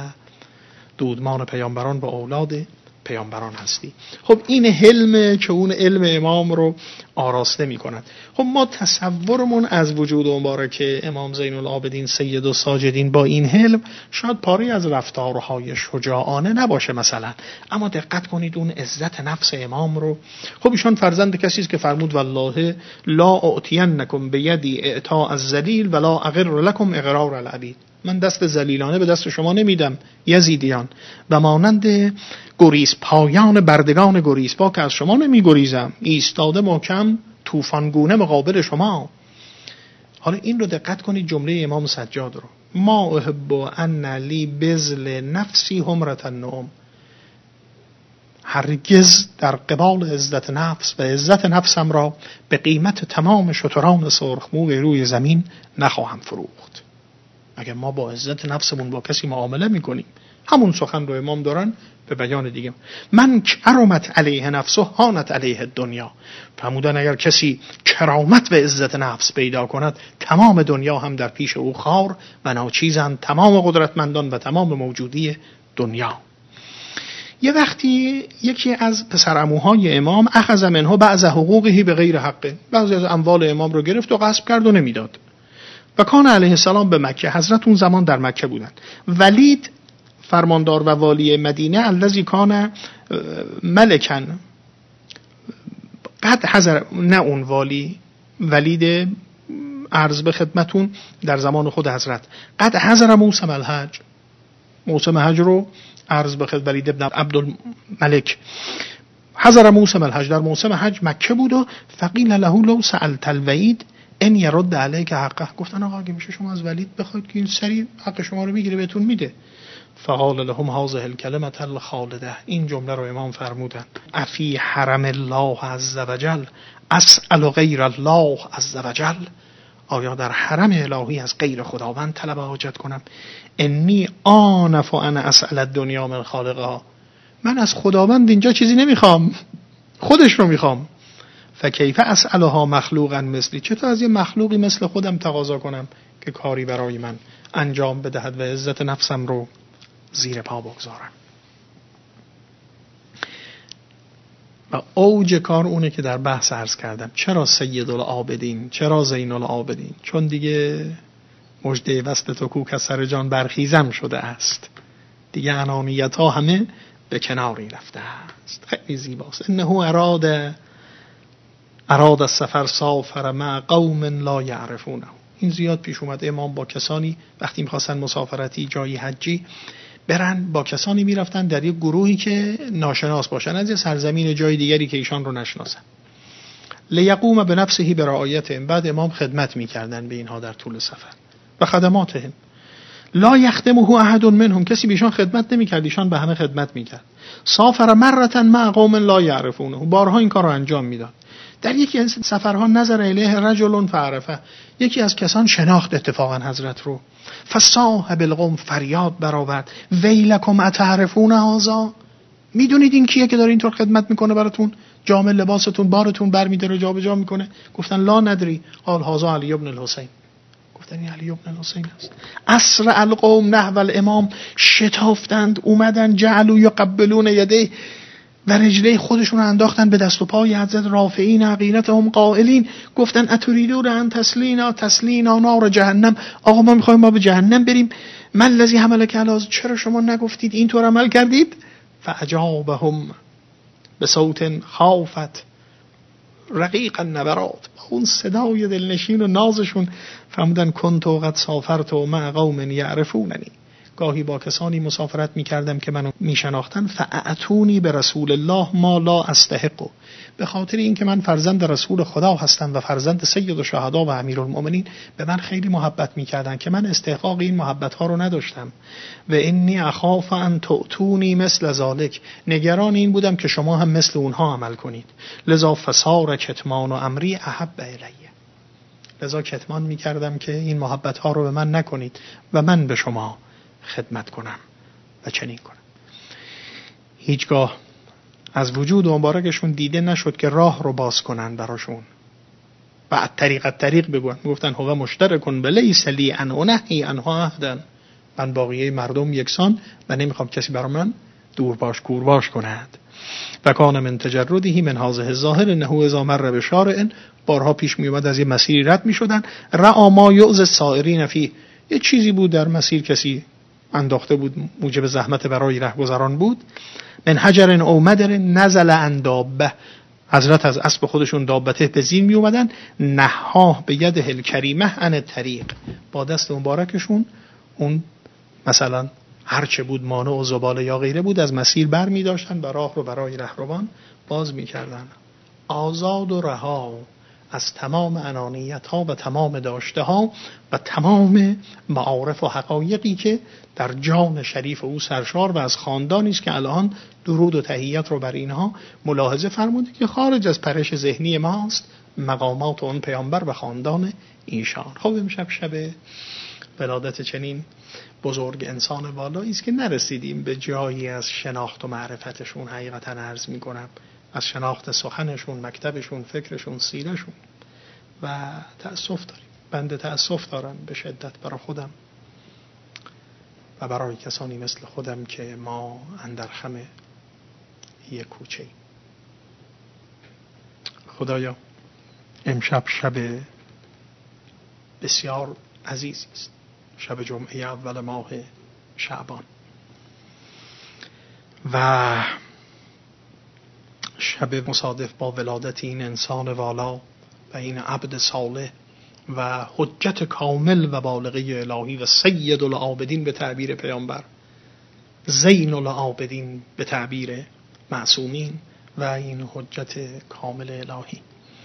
دودمان پیامبران و اولاد پیامبران هستی. خب این حلم که اون علم امام رو آراسته می کند. خب ما تصورمون از وجود مبارک امام زین العابدین سید الساجدین با این حلم شاید پاری از رفتارهای شجاعانه نباشه مثلا، اما دقت کنید اون عزت نفس امام رو. خب ایشان فرزند کسی است که فرمود والله لا اعطینکم بیدی اعطاء الذلیل ولا اغر لکم اغرار العبید، من دست ذلیلانه به دست شما نمیدم یزیدیان، و مانند گریز پایان بردگان گریزپا که از شما نمی گریزم، ایستاده محکم طوفانگونه مقابل شما. حالا این رو دقت کنید جمله امام سجاد رو، ما احب ان لی بذل نفسی حمرة النعم، هرگز در قبال عزت نفس و عزت نفسم را به قیمت تمام شتران سرخموی روی زمین نخواهم فروخت. اگر ما با عزت نفسمون با کسی معامله میکنیم، همون سخن رو امام دارن به بیان دیگه، من کرامت علیه نفسه هانت علیه دنیا، فرمودن اگر کسی کرامت و عزت نفس پیدا کند تمام دنیا هم در پیش او خار و ناچیزند، تمام قدرتمندان و تمام موجودی دنیا. یه وقتی یکی از پسرعموهای امام اخذ منه بعض حقوقه به غیر حقه، بعضی از اموال امام رو گرفت و غصب کرد و نمیداد. و کان علیه السلام به مکه، حضرت اون زمان در مکه بودن. ولید فرماندار و والی مدینه الذی کان ملکن قد حضر، نه اون والی، ولید عرض به خدمتون در زمان خود حضرت، قد حضر موسم الحج، موسم حج رو عرض به خدمت ولید ابن عبدالملک، حضر موسم الحج، در موسم حج مکه بود. و فقیل له لو سألت الولید ان يرد علیک حقه، گفتن آقا اگه میشه شما از ولید بخواید که این سری حق شما رو میگیره بهتون میده. فقال لهم هذه الکلمه الخالده، این جمله رو امام فرمودن، افی حرم الله عز وجل اسأل غیر الله عز وجل، آیا در حرم الهی از غیر خداوند طلب حاجت کنم؟ انی آنف انا اسأل الدنیا من خالقها، من از خداوند اینجا چیزی نمیخوام، خودش رو میخوام. فکیف اسألها مخلوقا مثلی، چطور از یه مخلوقی مثل خودم تقاضا کنم که کاری برای من انجام بدهد و عزت نفسم رو زیر پا بگذارم. و اوج کار اونه که در بحث عرض کردم، چرا سید العابدین، چرا زین العابدین؟ چون دیگه مژده وصل تو کوک از سر جان برخیزم شده است، دیگه انانیت ها همه به کناری رفته است. خیلی زیباست. انه اراد السفر سافر مع قوم لا یعرفونه، این زیاد پیش اومد. امام با کسانی وقتی میخواستن مسافرتی جایی حجی برن، با کسانی میرفتن در یک گروهی که ناشناس باشن، از یه سرزمین جای دیگری که ایشان رو نشناسن. لیقوم بنفسه برعایتهم، بعد امام خدمت میکردن به اینها در طول سفر و خدماتهم. لا یخدمه احد منهم، کسی به ایشان خدمت نمیکرد، ایشان به همه خدمت میکرد. سافر مرة مع قوم لا یعرفونه، بارها این کار رو انجام میداد. در یکی از سفرها نظر الیه رجل فعرفه، یکی از کسان شناخت اتفاقا حضرت رو، فصاح بالقوم، فریاد برآورد ویلکم اتعرفون هذا، میدونید این کیه که داره اینطور خدمت میکنه براتون، جامه لباستون بارتون برمیداره جابجا میکنه؟ گفتن لا ندری. قال هذا علی ابن الحسین، گفتن این علی ابن الحسین است. اسر القوم نحو الامام، شتافتند اومدن، جعلوا یقبلون یده، و رجله خودشون رو انداختن به دست و پای حضرت، رافعین عقیلتهم قائلین، گفتن اتریدون ان تسلینا نار جهنم، آقا ما میخوایم ما به جهنم بریم. من الذی حملک علی هذا، چرا شما نگفتید اینطور عمل کردید؟ فاجابهم بصوت خافت رقیق النبرات، اون صدای دلنشین و نازشون فرمودن کنت قد سافرت مع قوم یعرفوننی، گاهی با کسانی مسافرت می‌کردم که منو میشناختن، فاعتونی به رسول الله ما لا استحق، به خاطر اینکه من فرزند رسول خدا هستم و فرزند سید الشهدا و امیرالمؤمنین به من خیلی محبت می‌کردن که من استحقاق این محبت‌ها رو نداشتم. و انی اخاف ان تؤتونی مثل ذلک، نگران این بودم که شما هم مثل اونها عمل کنید. لذا فصار کتمان و امری احب الیه، لذا کتمان می‌کردم که این محبت‌ها رو به من نکنید و من به شما خدمت کنم و چنین کنم. هیچگاه از وجود مبارکشون دیده نشد که راه رو باز کنن براشون. بعد طریق بگوین، گفتن هو مشترکون بلیس لی ان انهی انها اهدن، من باقیه مردم یکسان و نمیخوام کسی برا من دور باش کور باش کند. و کان من تجردهی من هذه الظاهر انه اذا مر بشارع، بارها پیش می اومد از یه مسیری رد میشدن، رأى ما یؤذ السائرین فیه، یه چیزی بود در مسیر کسی انداخته بود موجب زحمت برای رهگذران بود، من حجر او مدر نزل عن دابه، حضرت از اسب خودشون دابته به زیر می اومدن، نحاه به ید الکریمه عن طریق، با دست مبارکشون اون مثلا هرچه بود مانع و زباله یا غیره بود از مسیر بر می داشتن و راه رو برای رهروان باز می کردن. آزاد و رها از تمام انانیت ها و تمام داشته ها و تمام معارف و حقایقی که در جان شریف او سرشار و از خاندانی است که الان درود و تحیت رو بر اینها ملاحظه فرموده که خارج از پرش ذهنی ماست، مقامات اون پیامبر و خاندان ایشان. خب امشب شب ولادت چنین بزرگ انسان والایی است که نرسیدیم به جایی از شناخت و معرفتشون، حقیقتا عرض میکنم از شناخت سخنشون، مکتبشون، فکرشون، سیرشون، و تأسف داریم. بنده تأسف دارم به شدت برای خودم و برای کسانی مثل خودم که ما اندر خم یک کوچه ایم. خدایا امشب شب بسیار عزیزی است، شب جمعه اول ماه شعبان و شب مصادف با ولادت این انسان والا و این عبد صالح و حجت کامل و بالغه الهی و سید العابدین به تعبیر پیامبر، زین العابدین به تعبیر معصومین و این حجت کامل الهی،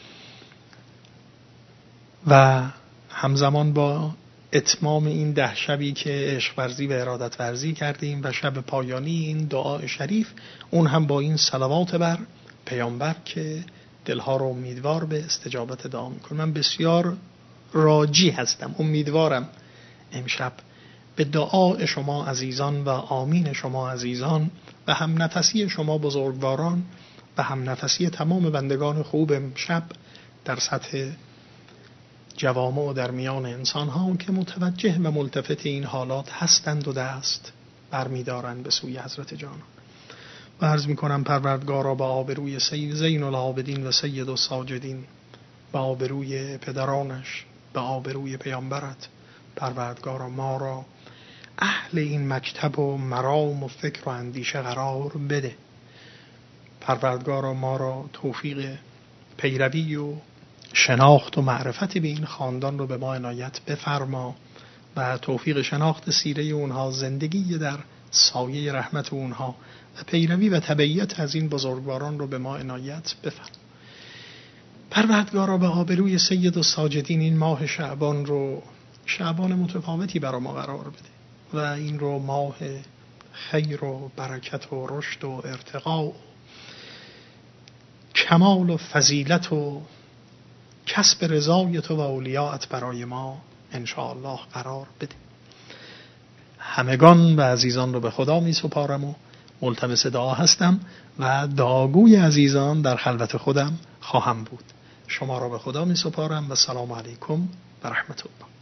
و همزمان با اتمام این 10 شبی که عشق ورزی و ارادت ورزی کردیم و شب پایانی این دعای شریف، اون هم با این صلوات بر پیامبر که دلها رو امیدوار به استجابت دعا میکنه. من بسیار راجی هستم، امیدوارم امشب به دعای شما عزیزان و آمین شما عزیزان و هم نفسی شما بزرگواران و هم نفسی تمام بندگان خوب امشب در سطح جوامع و در میان انسان ها که متوجه و ملتفت این حالات هستند و دست برمیدارند به سوی حضرت جانان. و عرض میکنم پروردگارا به آبروی سید زین العابدین و سید الساجدین، به آبروی پدرانش، به آبروی پیامبرت، پروردگارا ما را اهل این مکتب و مرام و فکر و اندیشه قرار بده. پروردگارا ما را توفیق پیروی و شناخت و معرفت به این خاندان رو به ما عنایت بفرما و توفیق شناخت سیره اونها، زندگی در سایه رحمت اونها و پیروی و تبعیت از این بزرگواران رو به ما عنایت بفرما. پروردگارا به آبروی سید الساجدین این ماه شعبان رو شعبان متفاوتی برای ما قرار بده و این رو ماه خیر و برکت و رشد و ارتقا و کمال و فضیلت و کسب رضای تو و اولیاءت برای ما انشاءالله قرار بده. همگان و عزیزان رو به خدا می سپارم و ملتمس دعا هستم و دعاگوی عزیزان در خلوت خودم خواهم بود. شما را به خدا می سپارم و سلام علیکم و رحمت الله.